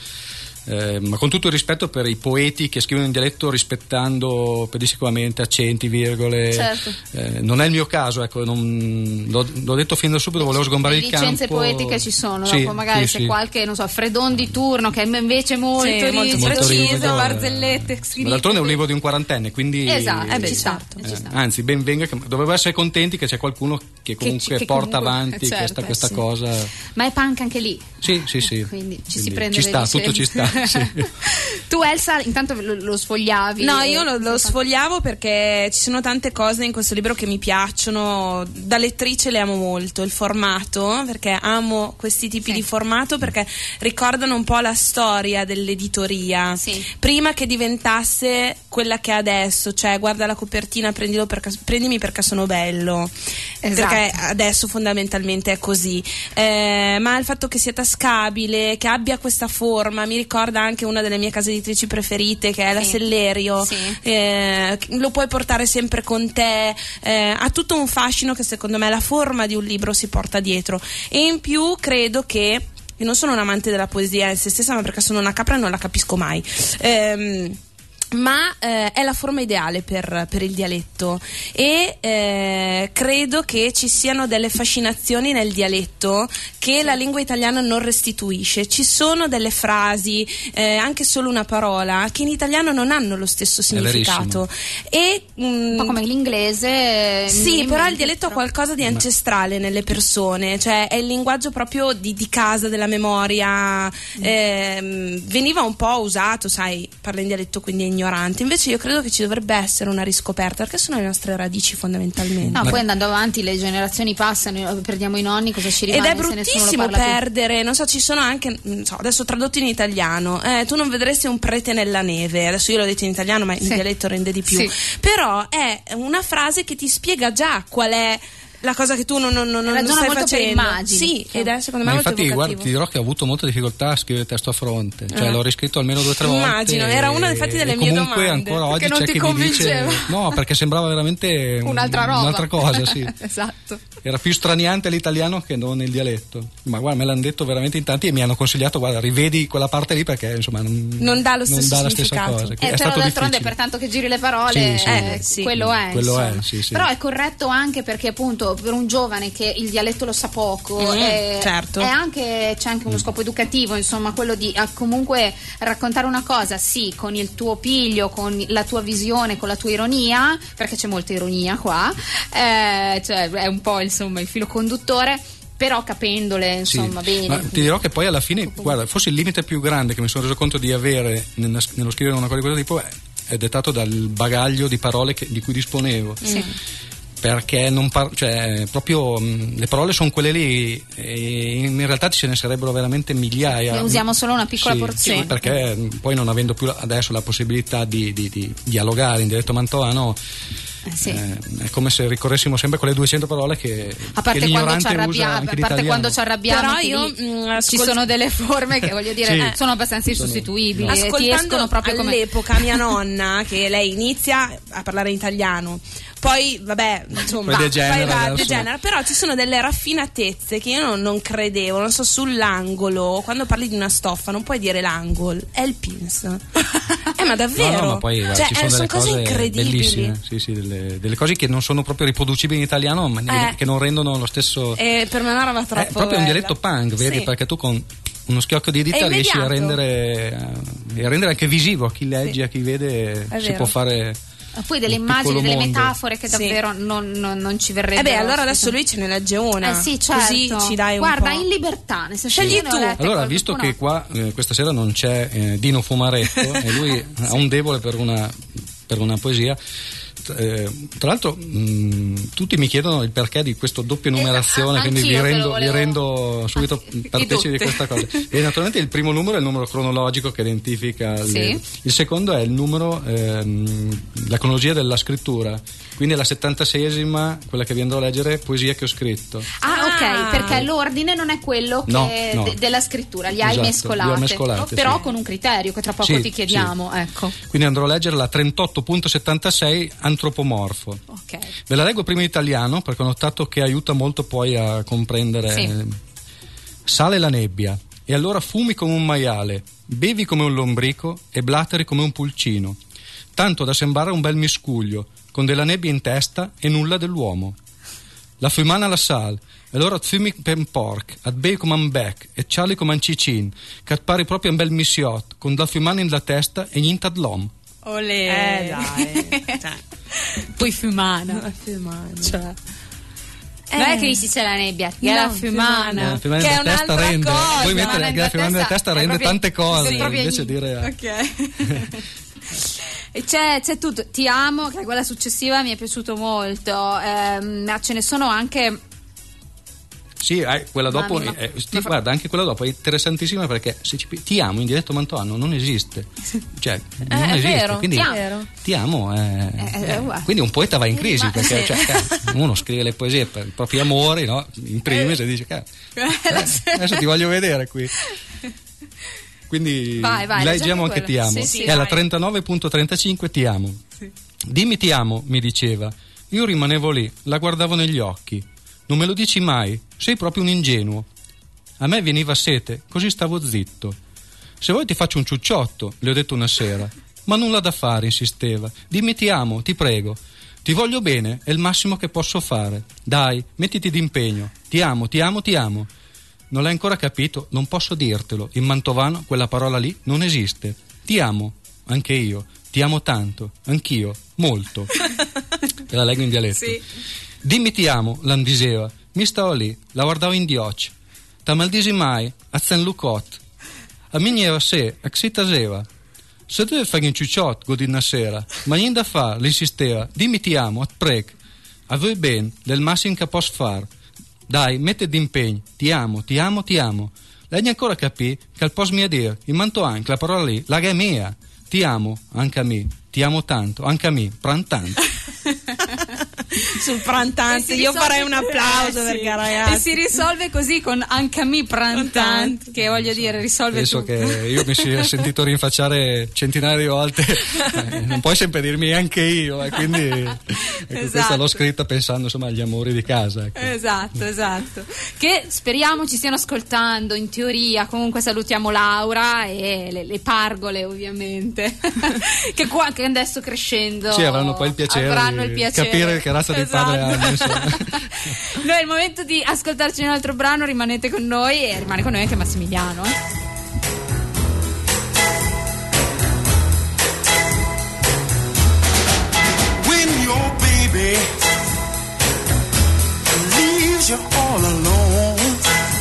Speaker 12: ma con tutto il rispetto per i poeti che scrivono in dialetto rispettando pedissequamente accenti, virgole. Non è il mio caso, ecco, l'ho detto fin da subito, volevo sgombrare il campo.
Speaker 5: Le licenze poetiche ci sono, dopo magari c'è qualche, non so, Fredon di turno che è invece molto preciso, barzellette.
Speaker 12: Ma d'altronde è un libro di un quarantenne, quindi
Speaker 5: ci sta.
Speaker 12: Anzi, ben venga, dovrebbero essere contenti che c'è qualcuno che comunque porta avanti questa cosa.
Speaker 5: Ma è punk anche lì.
Speaker 12: Sì.
Speaker 5: Quindi ci si prende
Speaker 12: ci sta, tutto ci sta.
Speaker 5: Tu, Elsa, intanto lo sfogliavi?
Speaker 4: No, io lo sfogliavo perché ci sono tante cose in questo libro che mi piacciono. Da lettrice le amo molto, il formato, perché amo questi tipi di formato, perché ricordano un po' la storia dell'editoria prima che diventasse quella che è adesso, cioè guarda la copertina, prendimi perché sono bello, perché adesso fondamentalmente è così, ma il fatto che sia tascabile, che abbia questa forma, mi ricorda anche una delle mie case editrici preferite, che è la Sellerio. Lo puoi portare sempre con te, ha tutto un fascino che secondo me la forma di un libro si porta dietro. E in più credo che io non sono un amante della poesia in se stessa, ma perché sono una capra e non la capisco mai. ma è la forma ideale per il dialetto, e credo che ci siano delle fascinazioni nel dialetto che la lingua italiana non restituisce. Ci sono delle frasi, anche solo una parola, che in italiano non hanno lo stesso significato, e
Speaker 5: un po' come l'inglese.
Speaker 4: Sì, però il dialetto ha qualcosa di ancestrale nelle persone, cioè è il linguaggio proprio di casa, della memoria. Veniva un po' usato, sai, parla in dialetto quindi è ignorante. Invece io credo che ci dovrebbe essere una riscoperta, perché sono le nostre radici fondamentalmente.
Speaker 5: No, poi andando avanti le generazioni passano, perdiamo i nonni, cosa ci rimane?
Speaker 4: Ed è bruttissimo perdere, non so, ci sono anche, non so, adesso tradotto in italiano, tu non vedresti un prete nella neve, adesso io l'ho detto in italiano ma in dialetto rende di più, però è una frase che ti spiega già qual è la cosa che tu non stai
Speaker 5: molto
Speaker 4: facendo.
Speaker 5: Per immagini.
Speaker 4: Sì, ed è secondo me molto
Speaker 12: infatti
Speaker 4: evocativo.
Speaker 12: Guarda, ti dirò che ho avuto molta difficoltà a scrivere testo a fronte, cioè l'ho riscritto almeno 2 o 3 volte.
Speaker 4: Immagino, era una infatti delle mie domande.
Speaker 12: Comunque ancora oggi
Speaker 5: non
Speaker 12: c'è
Speaker 5: ti
Speaker 12: chi mi dice
Speaker 5: convinceva.
Speaker 12: no, perché sembrava veramente
Speaker 5: un'altra roba.
Speaker 12: Un'altra cosa, sì.
Speaker 5: Esatto.
Speaker 12: Era più straniante l'italiano che non il dialetto. Ma guarda, me l'hanno detto veramente in tanti e mi hanno consigliato, guarda, rivedi quella parte lì perché insomma non
Speaker 4: dà lo stesso
Speaker 12: la
Speaker 4: significato.
Speaker 12: stessa cosa. È
Speaker 5: però
Speaker 12: stato
Speaker 5: d'altronde
Speaker 12: difficile.
Speaker 5: Per tanto che giri le parole,
Speaker 4: sì.
Speaker 5: quello è.
Speaker 12: Sì.
Speaker 5: Però è corretto anche perché appunto per un giovane che il dialetto lo sa poco,
Speaker 4: certo.
Speaker 5: c'è anche uno scopo educativo, insomma, quello di comunque raccontare una cosa, sì, con il tuo piglio, con la tua visione, con la tua ironia, perché c'è molta ironia qua, cioè è un po' insomma il filo conduttore, però capendole insomma bene.
Speaker 12: Ma ti dirò che poi alla fine, guarda, forse il limite più grande che mi sono reso conto di avere nello scrivere una cosa di questo tipo è dettato dal bagaglio di parole di cui disponevo.
Speaker 5: Sì.
Speaker 12: Perché cioè proprio le parole sono quelle lì e in realtà ce ne sarebbero veramente migliaia.
Speaker 5: Ne usiamo solo una piccola porzione.
Speaker 12: Sì, perché poi non avendo più adesso la possibilità di dialogare in dialetto mantovano, è come se ricorressimo sempre quelle 200 parole che
Speaker 5: a parte quando ci arrabbiamo,
Speaker 4: però io
Speaker 5: ci sono delle forme che voglio dire sono abbastanza insostituibili, ti escono proprio
Speaker 4: all'epoca mia nonna che lei inizia a parlare in italiano, poi vabbè insomma degenera, però ci sono delle raffinatezze che io non credevo, non so, sull'angolo, quando parli di una stoffa non puoi dire l'angolo, è il pins. Ma davvero?
Speaker 12: No, ma poi
Speaker 4: cioè,
Speaker 12: ci sono delle
Speaker 4: cose incredibili,
Speaker 12: bellissime, delle cose che non sono proprio riproducibili in italiano, ma che non rendono lo stesso.
Speaker 4: Per me è una roba troppo
Speaker 12: è proprio
Speaker 4: bella.
Speaker 12: Un dialetto punk, vedi, perché tu con uno schiocco di dita riesci a rendere anche visivo a chi legge, a chi vede, si può fare.
Speaker 5: Poi delle immagini, delle metafore che davvero non ci verrebbero.
Speaker 4: Allora adesso lui ce ne legge una.
Speaker 5: Sì, certo.
Speaker 4: Così ci dai
Speaker 5: Guarda,
Speaker 4: un po'.
Speaker 5: in libertà, nel senso
Speaker 4: scegli tu.
Speaker 12: Allora, visto che qua questa sera non c'è Dino Fumaretto e lui ha un debole per una poesia. Tra l'altro tutti mi chiedono il perché di questa doppia numerazione, quindi vi rendo subito partecipi di questa cosa. E naturalmente il primo numero è il numero cronologico che identifica il secondo è il numero, la cronologia della scrittura, quindi è la 76esima, quella che vi andrò a leggere, poesia che ho scritto.
Speaker 5: Ok, perché l'ordine non è quello che della scrittura, li hai mescolate, però con un criterio che tra poco ti chiediamo, ecco.
Speaker 12: Quindi andrò a leggere la 38.76 antropomorfo.
Speaker 5: Okay.
Speaker 12: Ve la leggo prima in italiano perché ho notato che aiuta molto poi a comprendere. Sale la nebbia e allora fumi come un maiale, bevi come un lombrico e blateri come un pulcino, tanto da sembrare un bel miscuglio con della nebbia in testa e nulla dell'uomo. La fumana la sal e allora fumi per porc, ad bei come un bec e ciali come un cicin, che pari proprio un bel missiot con la fumana in la testa e niente ad l'om.
Speaker 4: Olè, dai.
Speaker 5: Poi fumana.
Speaker 4: Cioè.
Speaker 5: Non è che dici c'è la nebbia, che è la fumana.
Speaker 12: Che è un'altra
Speaker 4: rende.
Speaker 12: Cosa. Puoi mettere la fumana nella testa rende tante cose.
Speaker 5: Invece
Speaker 12: dire.
Speaker 5: Ok. E c'è tutto. Ti amo, che è quella successiva mi è piaciuto molto. Ma ce ne sono anche.
Speaker 12: Sì, quella dopo, guarda, anche quella dopo è interessantissima perché se ti amo in dialetto mantovano non esiste, cioè non esiste,
Speaker 4: vero,
Speaker 12: quindi ti amo, quindi un poeta va in crisi perché uno scrive le poesie per i propri amori, no? In primis e dice adesso ti voglio vedere qui, quindi
Speaker 5: vai,
Speaker 12: leggiamo anche ti amo, è la 39.35 ti amo. Dimmi ti amo, mi diceva, io rimanevo lì, la guardavo negli occhi. Non me lo dici mai, sei proprio un ingenuo. A me veniva sete, così stavo zitto. Se vuoi ti faccio un ciucciotto, le ho detto una sera. Ma nulla da fare, insisteva. Dimmi ti amo, ti prego. Ti voglio bene, è il massimo che posso fare. Dai, mettiti d'impegno. Ti amo, ti amo, ti amo. Non l'hai ancora capito? Non posso dirtelo. In mantovano quella parola lì non esiste. Ti amo, anche io. Ti amo tanto, anch'io, molto. E la leggo in dialetto.
Speaker 4: Sì.
Speaker 12: Dimmi ti amo, l'an diceva. Mi stavo lì, la guardavo in dioccia. Ta mal disi mai, a Zen Lucot. A migneva se, a si taseva. Se deve fare un ciucciot, godi una sera, ma niente da fare, le insisteva. Dimmi ti amo, at preg. A voi ben, del massimo che posso fare. Dai, metti d'impegno, ti amo, ti amo, ti amo. Lei ancora capì che al posto mia dire, in manto anche la parola lì, la è mia. Ti amo, anche a me. Ti amo tanto, anche a me, prantante.
Speaker 4: Sul prantante, io farei un applauso perché ragazzi.
Speaker 5: E si risolve così con anche a me prantante, che voglio dire, risolve
Speaker 12: penso
Speaker 5: tutto.
Speaker 12: Che io mi sia sentito rinfacciare centinaia di volte, non puoi sempre dirmi anche io, quindi ecco, questa l'ho scritta pensando insomma agli amori di casa. Ecco.
Speaker 5: Esatto. Che speriamo ci stiano ascoltando, in teoria. Comunque salutiamo Laura e le pargole ovviamente, che adesso crescendo
Speaker 12: sì, avranno poi il piacere di capire che razza di padre hanno.
Speaker 5: Noi è il momento di ascoltarci un altro brano, rimanete con noi e rimane con noi anche Massimiliano.
Speaker 11: When your baby leaves you all alone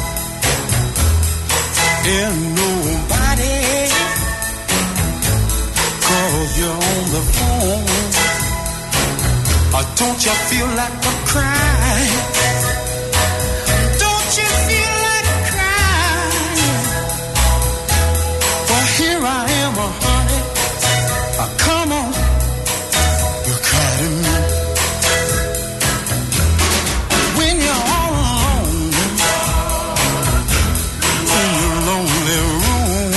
Speaker 11: and nobody calls you on the phone, don't you feel like a crying? Don't you feel like crying? Well, here I am, honey. Come on, you cry to me. When you're all alone in your lonely room,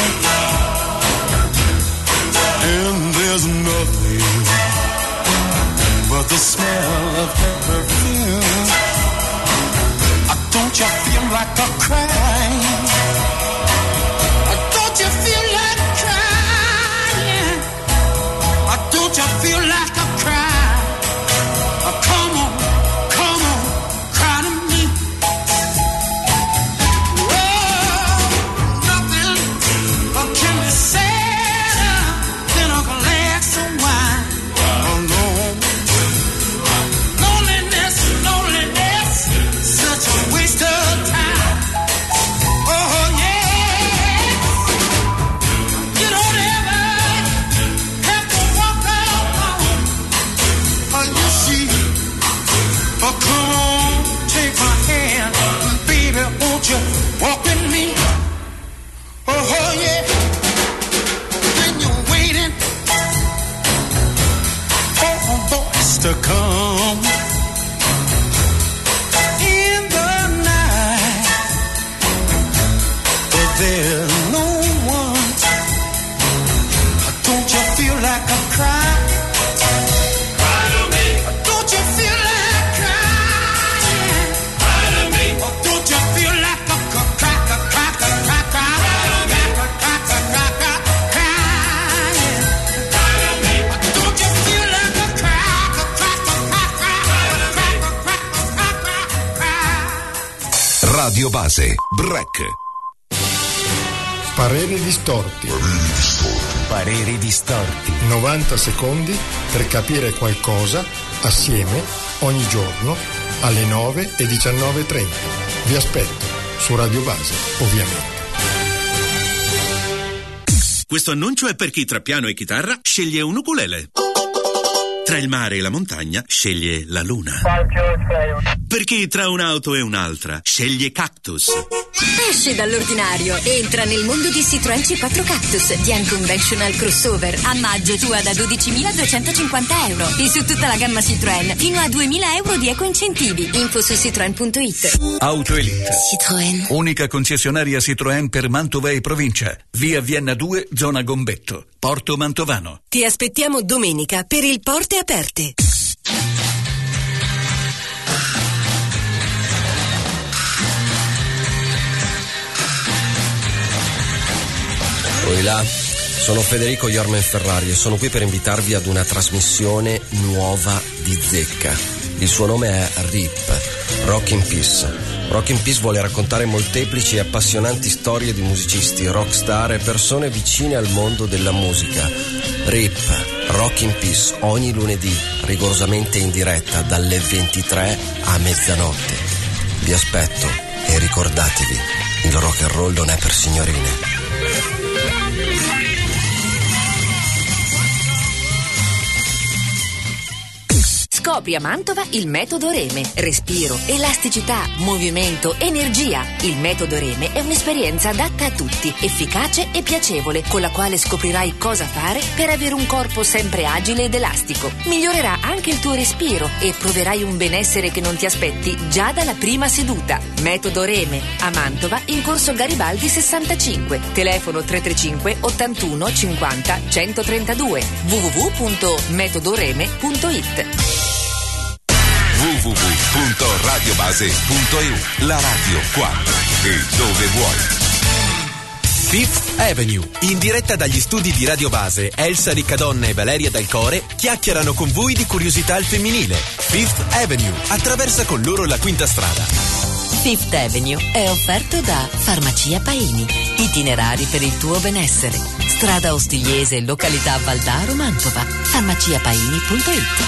Speaker 11: and there's nothing but the smell of her perfume. Don't you feel like a crying? Don't you feel like crying? Don't you feel like a cry? Come on, cry to me. Oh, nothing can be sadder than a glass of wine alone. Loneliness, such a waste of time. Oh yeah, you don't ever have to walk alone. Oh, you see, oh come on, take my hand, baby, won't you walk with me? Oh yeah, when you're waiting for a voice to come in the night, but there's no one. Don't you feel like a cry? Cry to me. Don't you feel like crying? Cry to me. Don't you feel like a cry? Don't you feel like a cry?
Speaker 7: Radio Base, Break.
Speaker 8: Pareri distorti.
Speaker 13: Pareri distorti.
Speaker 8: 90 secondi per capire qualcosa assieme ogni giorno alle 9 e 19:30. Vi aspetto su Radio Base, ovviamente.
Speaker 14: Questo annuncio è per chi tra piano e chitarra sceglie un ukulele. Tra il mare e la montagna sceglie la luna. Per chi tra un'auto e un'altra sceglie Cactus.
Speaker 15: Esci dall'ordinario, entra nel mondo di Citroën C4 Cactus di Unconventional Crossover. A maggio tu da 12.250 euro e su tutta la gamma Citroën fino a 2.000 euro di eco incentivi. Info su citroen.it.
Speaker 1: Auto Elite.
Speaker 15: Citroën.
Speaker 1: Unica concessionaria Citroën per Mantova e provincia. Via Vienna 2, zona Gombetto. Porto Mantovano.
Speaker 15: Ti aspettiamo domenica per il Porte Aperte.
Speaker 16: Poi là, Sono Federico Jormen Ferrari e sono qui per invitarvi ad una trasmissione nuova di Zecca. Il suo nome è RIP, Rock in Peace. Rock in Peace vuole raccontare molteplici e appassionanti storie di musicisti, rockstar e persone vicine al mondo della musica. RIP, Rock in Peace, ogni lunedì, rigorosamente in diretta dalle 23 a mezzanotte. Vi aspetto e ricordatevi, il rock and roll non è per signorine.
Speaker 2: Scopri a Mantova il metodo Reme. Respiro, elasticità, movimento, energia. Il metodo Reme è un'esperienza adatta a tutti, efficace e piacevole, con la quale scoprirai cosa fare per avere un corpo sempre agile ed elastico. Migliorerà anche il tuo respiro e proverai un benessere che non ti aspetti già dalla prima seduta. Metodo Reme a Mantova in corso Garibaldi 65. Telefono 335 81 50 132. www.metodoreme.it.
Speaker 7: www.radiobase.eu. La radio quando e dove vuoi.
Speaker 17: Fifth Avenue, in diretta dagli studi di Radio Base, Elsa Riccadonna e Valeria Dalcore chiacchierano con voi di curiosità al femminile. Fifth Avenue attraversa con loro la quinta strada.
Speaker 2: Fifth Avenue è offerto da Farmacia Paini. Itinerari per il tuo benessere. Strada Ostigliese, località Valdaro, Mantova. farmaciapaini.it.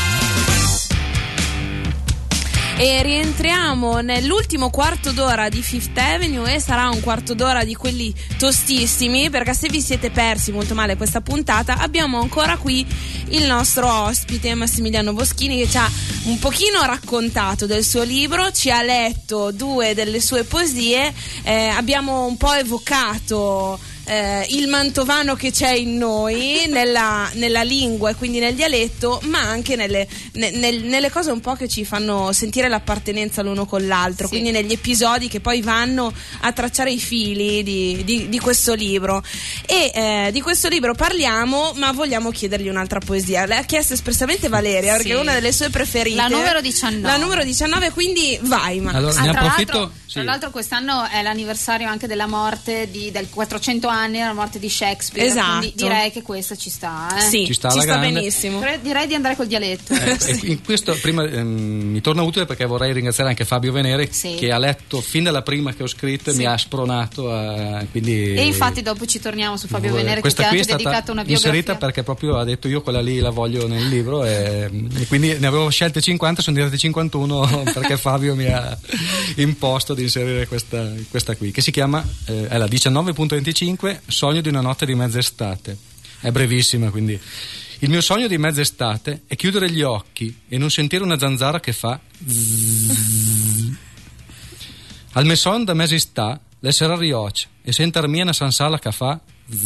Speaker 4: E rientriamo nell'ultimo quarto d'ora di Fifth Avenue e sarà un quarto d'ora di quelli tostissimi, perché se vi siete persi molto male questa puntata abbiamo ancora qui il nostro ospite Massimiliano Boschini, che ci ha un pochino raccontato del suo libro, ci ha letto 2 delle sue poesie, abbiamo un po' evocato il mantovano che c'è in noi nella lingua e quindi nel dialetto, ma anche nelle cose un po' che ci fanno sentire l'appartenenza l'uno con l'altro, sì. Quindi negli episodi che poi vanno a tracciare i fili di questo libro. E di questo libro parliamo, ma vogliamo chiedergli un'altra poesia. Lei ha chiesto espressamente Valeria, sì, perché è una delle sue preferite,
Speaker 5: la numero 19.
Speaker 4: La numero 19, quindi vai. Ma
Speaker 12: allora, ne approfitto.
Speaker 5: Tra l'altro quest'anno è l'anniversario anche della morte del 400 anni della morte di Shakespeare,
Speaker 4: esatto.
Speaker 5: Quindi direi che questa ci sta,
Speaker 4: Sì,
Speaker 12: ci sta
Speaker 4: benissimo.
Speaker 5: Direi di andare col dialetto.
Speaker 12: In questo prima mi torna utile perché vorrei ringraziare anche Fabio Venere, sì, che ha letto fin dalla prima che ho scritto e mi ha spronato quindi,
Speaker 5: e infatti dopo ci torniamo su Fabio Venere, che ti ha dedicato una biografia
Speaker 12: inserita perché proprio ha detto io quella lì la voglio nel libro e quindi ne avevo scelte 50, sono diventate 51 perché Fabio mi ha imposto di inserire questa qui, che si chiama è la 19.25, Sogno di una notte di mezz'estate. È brevissima, quindi: il mio sogno di mezz'estate è chiudere gli occhi e non sentire una zanzara che fa zzz. Al mio son da mesi sta l'essere rioc e sentirmi una sansala che fa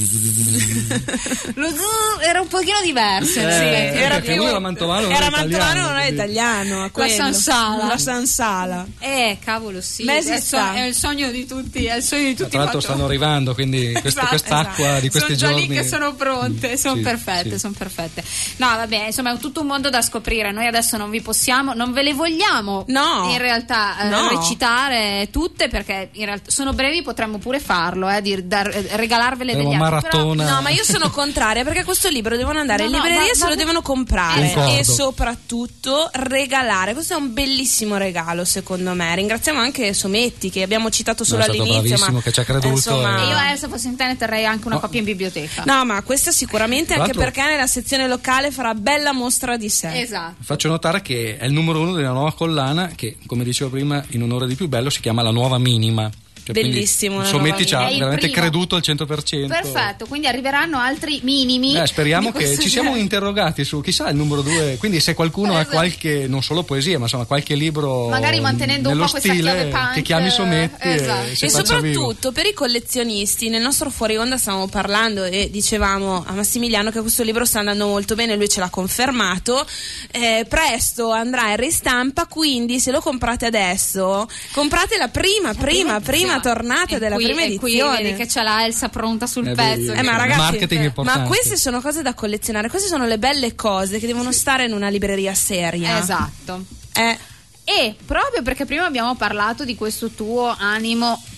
Speaker 5: lo era un pochino diverso, sì,
Speaker 4: era
Speaker 12: più mantovano,
Speaker 4: non è italiano,
Speaker 5: la
Speaker 4: sansala.
Speaker 5: Cavolo, sì, è il sogno di tutti, è il sogno di tutti.
Speaker 12: Tra l'altro stanno arrivando, quindi quest'acqua di questi
Speaker 5: giorni
Speaker 12: sono già lì
Speaker 5: che sono pronte, sono perfette. No, vabbè, insomma è tutto un mondo da scoprire. Noi adesso non ve le vogliamo in realtà recitare tutte, perché in realtà sono brevi, potremmo pure farlo, regalarvele degli
Speaker 12: maratona.
Speaker 4: Però, no, ma io sono contraria, perché questo libro devono andare in libreria, se lo devono comprare e soprattutto regalare. Questo è un bellissimo regalo, secondo me. Ringraziamo anche Sometti, che abbiamo citato solo all'inizio,
Speaker 12: bravissimo,
Speaker 4: ma
Speaker 12: che ci ha creduto.
Speaker 5: Insomma, io adesso fossi in te ne terrei anche una copia in biblioteca.
Speaker 4: No, ma questa sicuramente, anche perché nella sezione locale farà bella mostra di sé.
Speaker 5: Esatto.
Speaker 12: Faccio notare che è il numero 1 della nuova collana, che come dicevo prima, in onore di Più Bello, si chiama La Nuova Minima.
Speaker 4: Bellissimo.
Speaker 12: Sommetti ci ha veramente creduto al 100%.
Speaker 5: Perfetto, quindi arriveranno altri minimi.
Speaker 12: Speriamo che ci siamo interrogati su chissà il numero 2. Quindi se qualcuno ha qualche, non solo poesia, ma insomma qualche libro,
Speaker 5: magari mantenendo un po' questa chiave punk,
Speaker 12: che chiami Sommetti,
Speaker 4: e soprattutto per i collezionisti. Nel nostro fuori onda stavamo parlando e dicevamo a Massimiliano che questo libro sta andando molto bene, lui ce l'ha confermato. Presto andrà in ristampa, quindi se lo comprate adesso, comprate la prima tornata della prima edizione.
Speaker 5: Qui vedi che c'è la Elsa pronta sul pezzo.
Speaker 4: Ma ragazzi,
Speaker 12: marketing importante.
Speaker 4: Ma queste sono cose da collezionare, queste sono le belle cose che devono stare in una libreria seria.
Speaker 5: Esatto. E proprio perché prima abbiamo parlato di questo tuo animo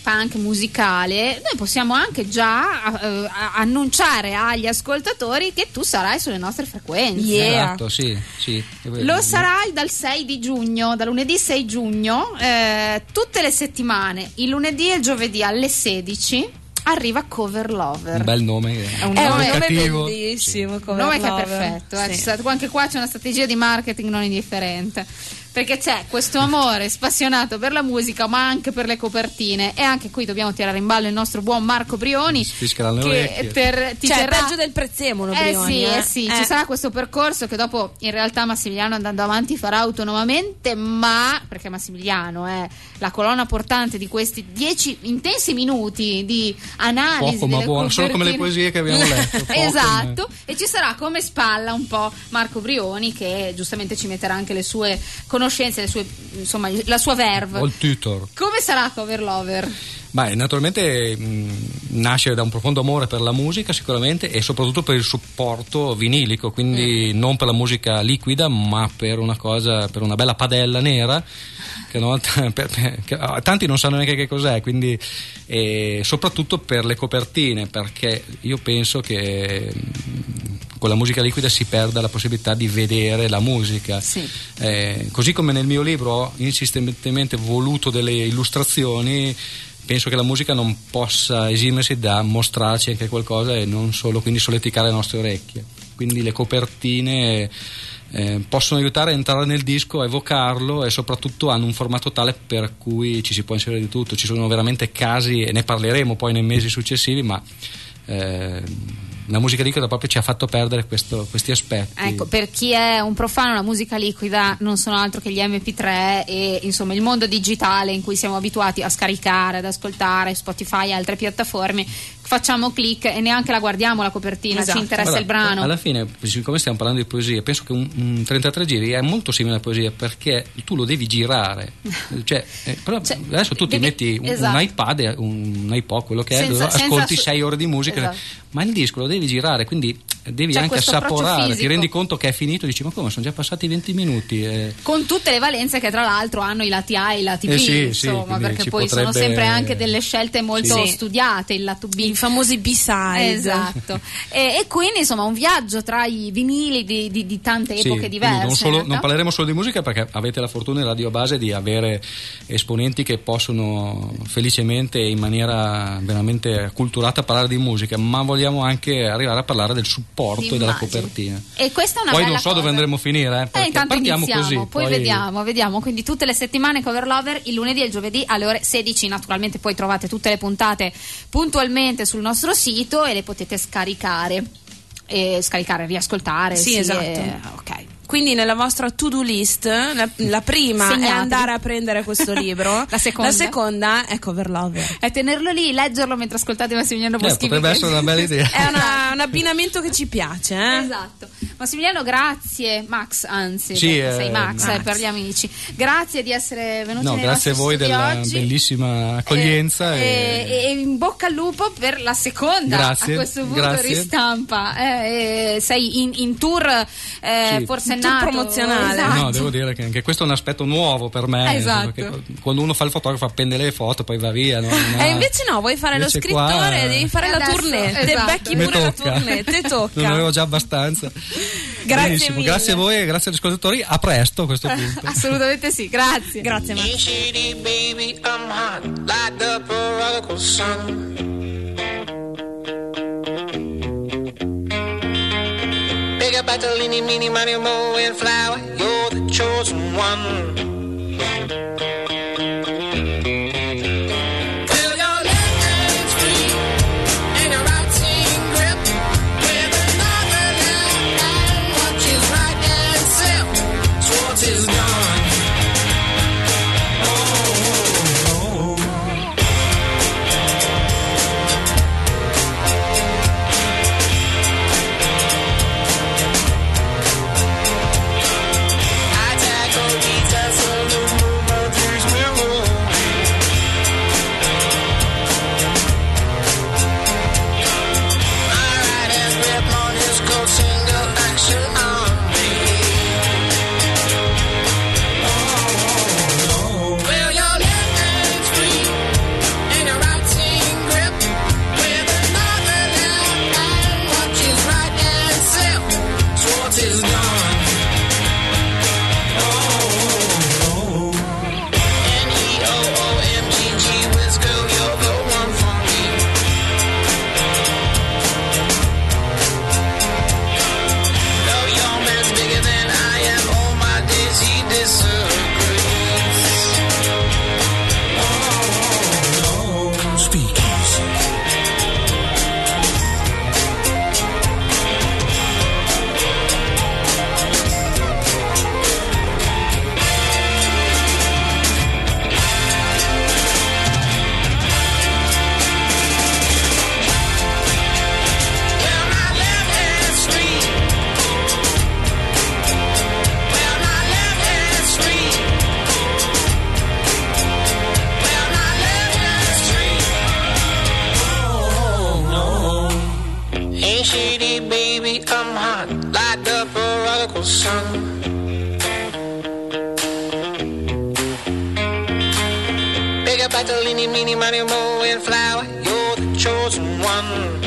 Speaker 5: punk musicale, noi possiamo anche già annunciare agli ascoltatori che tu sarai sulle nostre frequenze.
Speaker 12: Esatto, sì.
Speaker 5: Lo sarai dal 6 di giugno, da lunedì 6 giugno, tutte le settimane, il lunedì e il giovedì alle 16. Arriva Cover Lover.
Speaker 12: Un bel nome.
Speaker 5: È un nome
Speaker 4: bellissimo.
Speaker 5: Un nome che è perfetto. Sì. Anche qua c'è una strategia di marketing non indifferente. Perché c'è questo amore spassionato per la musica, ma anche per le copertine. E anche qui dobbiamo tirare in ballo il nostro buon Marco Brioni.
Speaker 12: Che
Speaker 4: peggio del prezzemolo, Brioni.
Speaker 5: Sì. Ci sarà questo percorso che dopo in realtà Massimiliano, andando avanti, farà autonomamente, ma perché Massimiliano è la colonna portante di questi 10 intensi minuti di analisi.
Speaker 12: Poco ma buono, solo come le poesie che abbiamo letto.
Speaker 5: Esatto. E ci sarà come spalla un po' Marco Brioni, che giustamente ci metterà anche le sue conoscenze, le sue, insomma, la sua verve.
Speaker 12: O il tutor.
Speaker 5: Come sarà Cover Lover?
Speaker 12: Beh, naturalmente nasce da un profondo amore per la musica sicuramente, e soprattutto per il supporto vinilico, quindi non per la musica liquida, ma per una bella padella nera che tanti non sanno neanche che cos'è, quindi soprattutto per le copertine, perché io penso che con la musica liquida si perda la possibilità di vedere la musica.
Speaker 5: Sì.
Speaker 12: Così come nel mio libro ho insistentemente voluto delle illustrazioni, penso che la musica non possa esimersi da mostrarci anche qualcosa e non solo quindi solleticare le nostre orecchie. Quindi le copertine possono aiutare a entrare nel disco, a evocarlo, e soprattutto hanno un formato tale per cui ci si può inserire di tutto. Ci sono veramente casi, e ne parleremo poi nei mesi successivi, ma la musica liquida proprio ci ha fatto perdere questi aspetti.
Speaker 5: Ecco, per chi è un profano, la musica liquida non sono altro che gli MP3 e insomma il mondo digitale in cui siamo abituati a scaricare, ad ascoltare Spotify e altre piattaforme. Facciamo click e neanche la guardiamo la copertina,
Speaker 4: esatto.
Speaker 5: Ci interessa il brano.
Speaker 12: Alla fine, siccome stiamo parlando di poesia, penso che un 33 giri è molto simile alla poesia, perché tu lo devi girare. Adesso tu ti metti
Speaker 5: esatto.
Speaker 12: un iPad, un iPod, quello che è, ascolti 6 ore di musica,
Speaker 5: esatto.
Speaker 12: Ma il disco lo devi girare, quindi devi anche assaporare, ti rendi conto che è finito e dici: ma come, sono già passati 20 minuti?
Speaker 5: Con tutte le valenze che tra l'altro hanno i lati A e i lati B, insomma, perché poi sono sempre anche delle scelte molto studiate, il lato B,
Speaker 4: i famosi B-side.
Speaker 5: Esatto. e quindi insomma un viaggio tra i vinili di tante epoche diverse.
Speaker 12: Non parleremo solo di musica, perché avete la fortuna in Radio Base di avere esponenti che possono felicemente e in maniera veramente acculturata parlare di musica, ma vogliamo anche arrivare a parlare del supporto e della copertina.
Speaker 5: E questa è una
Speaker 12: poi
Speaker 5: bella
Speaker 12: non so
Speaker 5: cosa.
Speaker 12: dove andremo a finire, perché
Speaker 5: intanto
Speaker 12: partiamo
Speaker 5: iniziamo,
Speaker 12: così.
Speaker 5: Poi vediamo. Quindi tutte le settimane Cover Lover, il lunedì e il giovedì alle ore 16. Naturalmente poi trovate tutte le puntate puntualmente sul nostro sito e le potete scaricare, riascoltare.
Speaker 4: Sì, esatto.
Speaker 5: Ok.
Speaker 4: Quindi nella vostra to-do list la prima
Speaker 5: Segnatevi.
Speaker 4: è andare a prendere questo libro, la seconda è Cover Lover.
Speaker 5: È tenerlo lì, leggerlo mentre ascoltate Massimiliano Boschi.
Speaker 12: Potrebbe essere una bella idea.
Speaker 4: È un abbinamento che ci piace.
Speaker 5: Esatto. Massimiliano, grazie. Max, anzi,
Speaker 12: sì,
Speaker 5: sei Max. Per gli amici. Grazie di essere venuti nei
Speaker 12: grazie a voi della
Speaker 5: oggi.
Speaker 12: Bellissima accoglienza.
Speaker 5: E in bocca al lupo per la seconda. A questo punto ristampa. Sei in tour, forse
Speaker 4: tour promozionale.
Speaker 5: Esatto.
Speaker 12: No, devo dire che anche questo è un aspetto nuovo per me.
Speaker 5: Esatto.
Speaker 12: Perché quando uno fa il fotografo appende le foto, poi va via.
Speaker 4: Invece no, vuoi fare lo scrittore, devi fare la tournée. Te becchi pure la tournée, te tocca.
Speaker 12: Non avevo già abbastanza.
Speaker 4: Grazie mille.
Speaker 12: Grazie a voi e grazie agli ascoltatori. A presto a questo punto.
Speaker 5: Assolutamente sì, grazie.
Speaker 4: Grazie Max.
Speaker 11: Bartolini, Mini, Money, Mo, and Flower, you're the chosen one. Till your left hand's free and your right hand grip with another left hand watches right hand slip. Swords is gone. So prodigal son. Bigger, better, leany, meany, money, mo, and flower. You're the chosen one.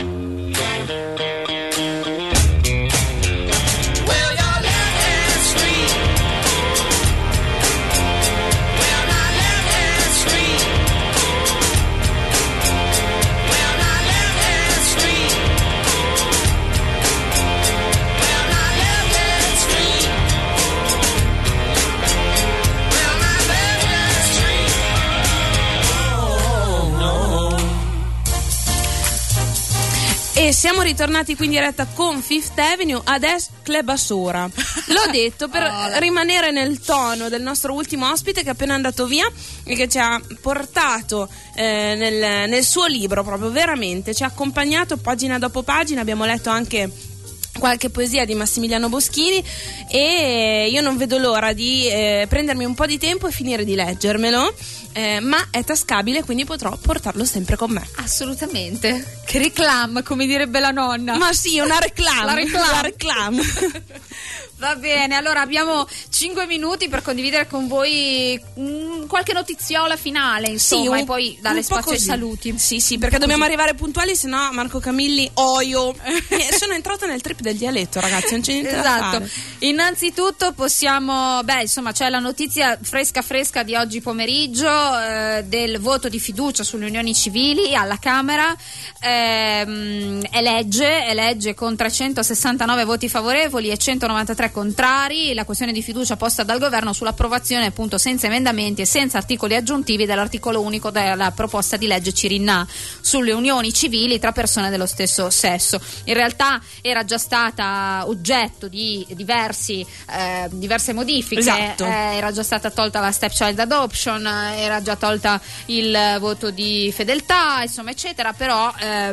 Speaker 4: E siamo ritornati qui in diretta con Fifth Avenue, adesso Club Asura. L'ho detto per rimanere nel tono del nostro ultimo ospite che è appena andato via e che ci ha portato nel suo libro, proprio veramente ci ha accompagnato pagina dopo pagina. Abbiamo letto anche qualche poesia di Massimiliano Boschini e io non vedo l'ora di prendermi un po' di tempo e finire di leggermelo, ma è tascabile, quindi potrò portarlo sempre con me.
Speaker 5: Assolutamente. Che reclam, come direbbe la nonna.
Speaker 4: Ma sì, una reclam.
Speaker 5: La reclam. Va bene, allora abbiamo 5 minuti per condividere con voi qualche notiziola finale, insomma,
Speaker 4: sì,
Speaker 5: e poi dare spazio ai saluti.
Speaker 4: Sì, perché dobbiamo arrivare puntuali, sennò Marco Camilli, sono entrata nel trip del dialetto, ragazzi, non c'è niente da fare.
Speaker 5: Innanzitutto possiamo, c'è la notizia fresca di oggi pomeriggio del voto di fiducia sulle unioni civili alla Camera. È legge con 369 voti favorevoli e 193 contrari la questione di fiducia posta dal governo sull'approvazione, appunto, senza emendamenti e senza articoli aggiuntivi dell'articolo unico della proposta di legge Cirinnà sulle unioni civili tra persone dello stesso sesso. In realtà era già stata oggetto di diverse modifiche.
Speaker 4: Esatto.
Speaker 5: Era già stata tolta la stepchild adoption, era già tolta il voto di fedeltà, insomma, eccetera, però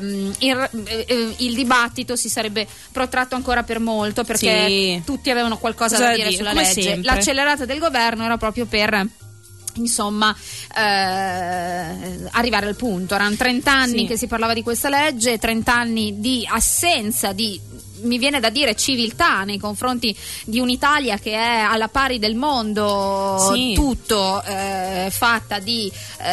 Speaker 5: il dibattito si sarebbe protratto ancora per molto, perché tutti avevano qualcosa da dire sulla legge.
Speaker 4: Sempre.
Speaker 5: L'accelerata del governo era proprio per arrivare al punto. Erano 30 anni che si parlava di questa legge, 30 anni di assenza di, mi viene da dire, civiltà nei confronti di un'Italia che è alla pari del mondo, tutto fatta di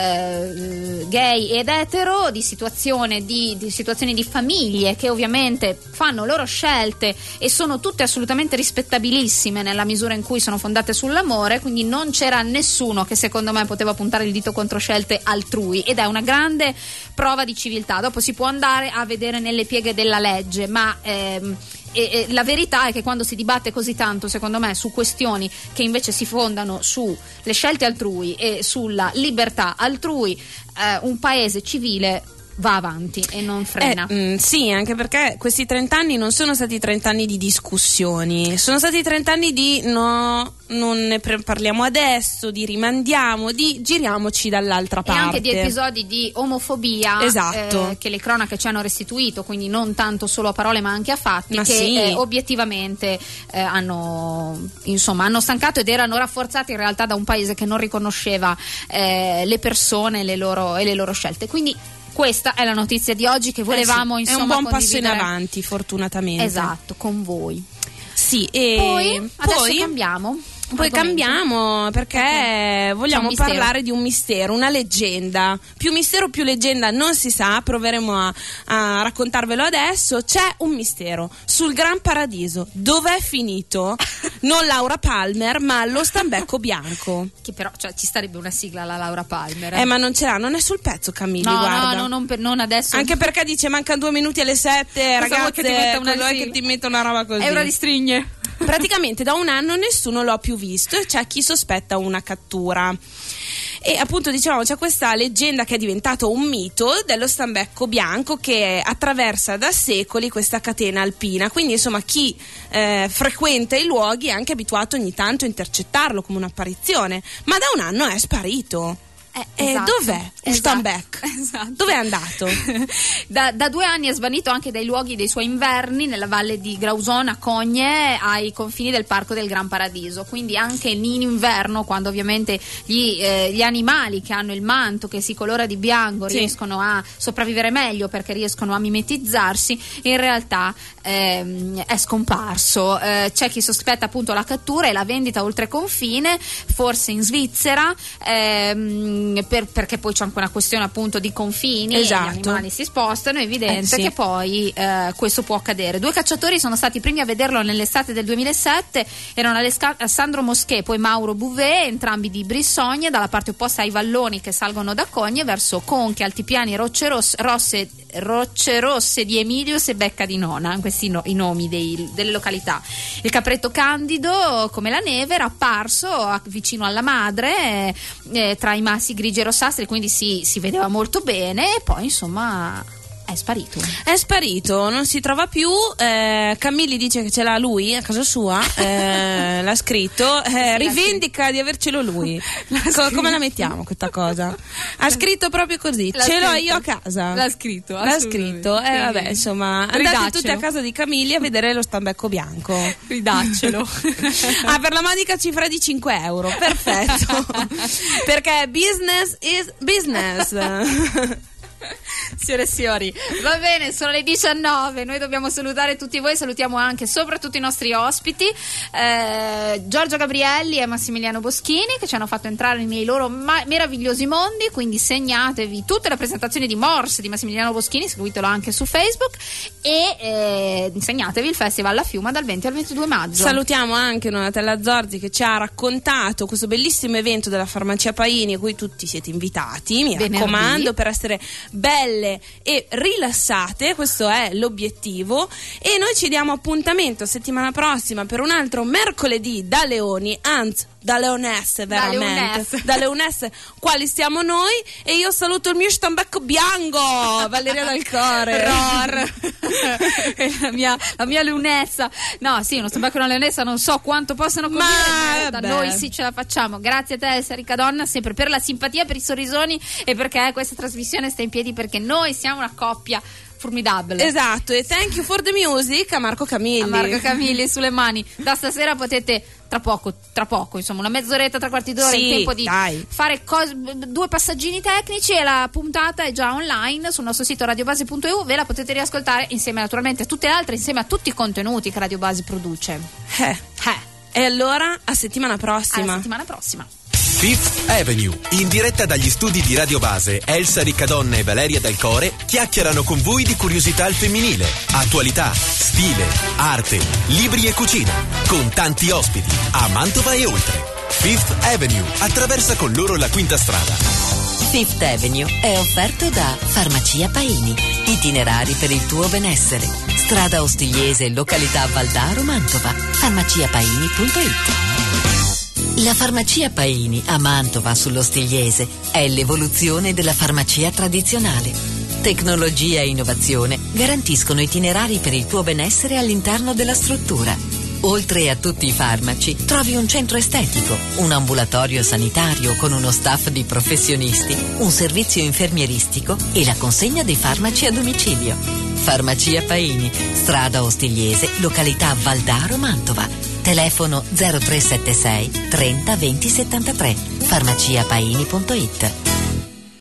Speaker 5: gay ed etero, di situazioni di famiglie che ovviamente fanno loro scelte e sono tutte assolutamente rispettabilissime nella misura in cui sono fondate sull'amore, quindi non c'era nessuno che secondo me poteva puntare il dito contro scelte altrui, ed è una grande prova di civiltà. Dopo si può andare a vedere nelle pieghe della legge, ma e la verità è che quando si dibatte così tanto, secondo me, su questioni che invece si fondano sulle scelte altrui e sulla libertà altrui, un paese civile va avanti e non frena.
Speaker 4: Sì, anche perché questi 30 anni non sono stati 30 anni di discussioni, sono stati 30 anni di non ne parliamo adesso, di rimandiamo, di giriamoci dall'altra parte.
Speaker 5: E anche di episodi di omofobia,
Speaker 4: esatto,
Speaker 5: che le cronache ci hanno restituito, quindi non tanto solo a parole ma anche a fatti,
Speaker 4: ma
Speaker 5: che obiettivamente hanno stancato ed erano rafforzati in realtà da un paese che non riconosceva le persone e le loro scelte. Quindi questa è la notizia di oggi che volevamo
Speaker 4: è un buon passo in avanti, fortunatamente.
Speaker 5: Esatto, con voi.
Speaker 4: Sì, e
Speaker 5: poi cambiamo.
Speaker 4: Poi cambiamo perché vogliamo parlare di un mistero, una leggenda. Più mistero, più leggenda non si sa, proveremo a raccontarvelo adesso. C'è un mistero sul Gran Paradiso. Dov'è finito? Non Laura Palmer, ma lo stambecco bianco.
Speaker 5: Che però, ci starebbe una sigla alla Laura Palmer.
Speaker 4: Ma non ce l'ha, non è sul pezzo, Camilli, guarda.
Speaker 5: No, non adesso.
Speaker 4: Anche perché dice mancano 2 minuti alle 7, ragazze, che ti metta una roba così.
Speaker 5: È ora di strigne.
Speaker 4: Praticamente da un anno nessuno lo ha più visto e c'è chi sospetta una cattura. E appunto dicevamo c'è questa leggenda che è diventato un mito dello stambecco bianco che attraversa da secoli questa catena alpina, quindi insomma chi frequenta i luoghi è anche abituato ogni tanto a intercettarlo come un'apparizione, ma da un anno è sparito.
Speaker 5: Esatto.
Speaker 4: Dov'è? Steinbeck.
Speaker 5: Esatto.
Speaker 4: Dove è andato?
Speaker 5: Da 2 anni è svanito anche dai luoghi dei suoi inverni nella valle di Grausona, Cogne, ai confini del Parco del Gran Paradiso. Quindi anche in inverno, quando ovviamente gli animali che hanno il manto che si colora di bianco riescono a sopravvivere meglio perché riescono a mimetizzarsi, in realtà è scomparso. C'è chi sospetta appunto la cattura e la vendita oltre confine, forse in Svizzera, perché poi c'è anche una questione appunto di confini,
Speaker 4: esatto.
Speaker 5: E gli animali si spostano, è evidente che poi questo può accadere. 2 cacciatori sono stati i primi a vederlo nell'estate del 2007, erano Alessandro Moschè, poi Mauro Bouvet, entrambi di Brissogne, dalla parte opposta ai valloni che salgono da Cogne verso Conche, Altipiani, Rocce Rosse di Emilius e Becca di Nona, questi i nomi delle località. Il capretto candido come la neve era apparso vicino alla madre, tra i massi grigi e rossastri, quindi si vedeva molto bene, e poi insomma è sparito, non si trova più. Camilli dice che ce l'ha lui a casa sua, l'ha scritto, rivendica di avercelo lui. Come la mettiamo questa cosa? Ha scritto proprio così, ce l'ho io a casa. L'ha scritto. Vabbè, insomma, andate tutti a casa di Camilli a vedere lo stambecco bianco. Ridaccelo. Per la modica cifra di 5 euro, perfetto. Perché business is business. Signore e signori, va bene, sono le 19, noi dobbiamo salutare tutti voi, salutiamo anche soprattutto i nostri ospiti, Giorgio Gabrielli e Massimiliano Boschini, che ci hanno fatto entrare nei loro meravigliosi mondi, quindi segnatevi tutte le presentazioni di Morse di Massimiliano Boschini, seguitelo anche su Facebook, e segnatevi il Festival La Fiuma dal 20 al 22 maggio. Salutiamo anche Donatella Zorzi, che ci ha raccontato questo bellissimo evento della Farmacia Paini, a cui tutti siete invitati, mi raccomando, per essere belle e rilassate, questo è l'obiettivo, e noi ci diamo appuntamento settimana prossima per un altro mercoledì da Leoni, anzi da Leonesse, veramente da Leonesse, quali siamo noi, e io saluto il mio stambecco bianco, Valeria Dal Core, la mia leonessa, no sì, uno stambecco e una leonessa non so quanto possano convivere, ma noi sì ce la facciamo. Grazie a te Elsa Riccadonna sempre per la simpatia, per i sorrisoni e perché questa trasmissione sta in piedi, perché noi siamo una coppia formidabile. Esatto, e thank you for the music a Marco Camilli sulle mani. Da stasera potete tra poco, insomma una mezz'oretta, 3/4 d'ora, il tempo di fare 2 passaggini tecnici, e la puntata è già online sul nostro sito radiobase.eu, ve la potete riascoltare insieme naturalmente a tutte le altre, insieme a tutti i contenuti che Radio Base produce. E allora a settimana prossima.
Speaker 17: Fifth Avenue, in diretta dagli studi di Radio Base, Elsa Riccadonna e Valeria Dal Core chiacchierano con voi di curiosità al femminile, attualità, stile, arte, libri e cucina, con tanti ospiti a Mantova e oltre. Fifth Avenue attraversa con loro la Quinta Strada.
Speaker 2: Fifth Avenue è offerto da Farmacia Paini, itinerari per il tuo benessere. Strada Ostigliese, località Valdaro, Mantova. farmaciapaini.it. La Farmacia Paini a Mantova sull'Ostigliese è l'evoluzione della farmacia tradizionale. Tecnologia e innovazione garantiscono itinerari per il tuo benessere all'interno della struttura. Oltre a tutti i farmaci, trovi un centro estetico, un ambulatorio sanitario con uno staff di professionisti, un servizio infermieristico e la consegna dei farmaci a domicilio. Farmacia Paini, strada Ostigliese, località Valdaro, Mantova. Telefono 0376 30 20 73. farmaciapaini.it.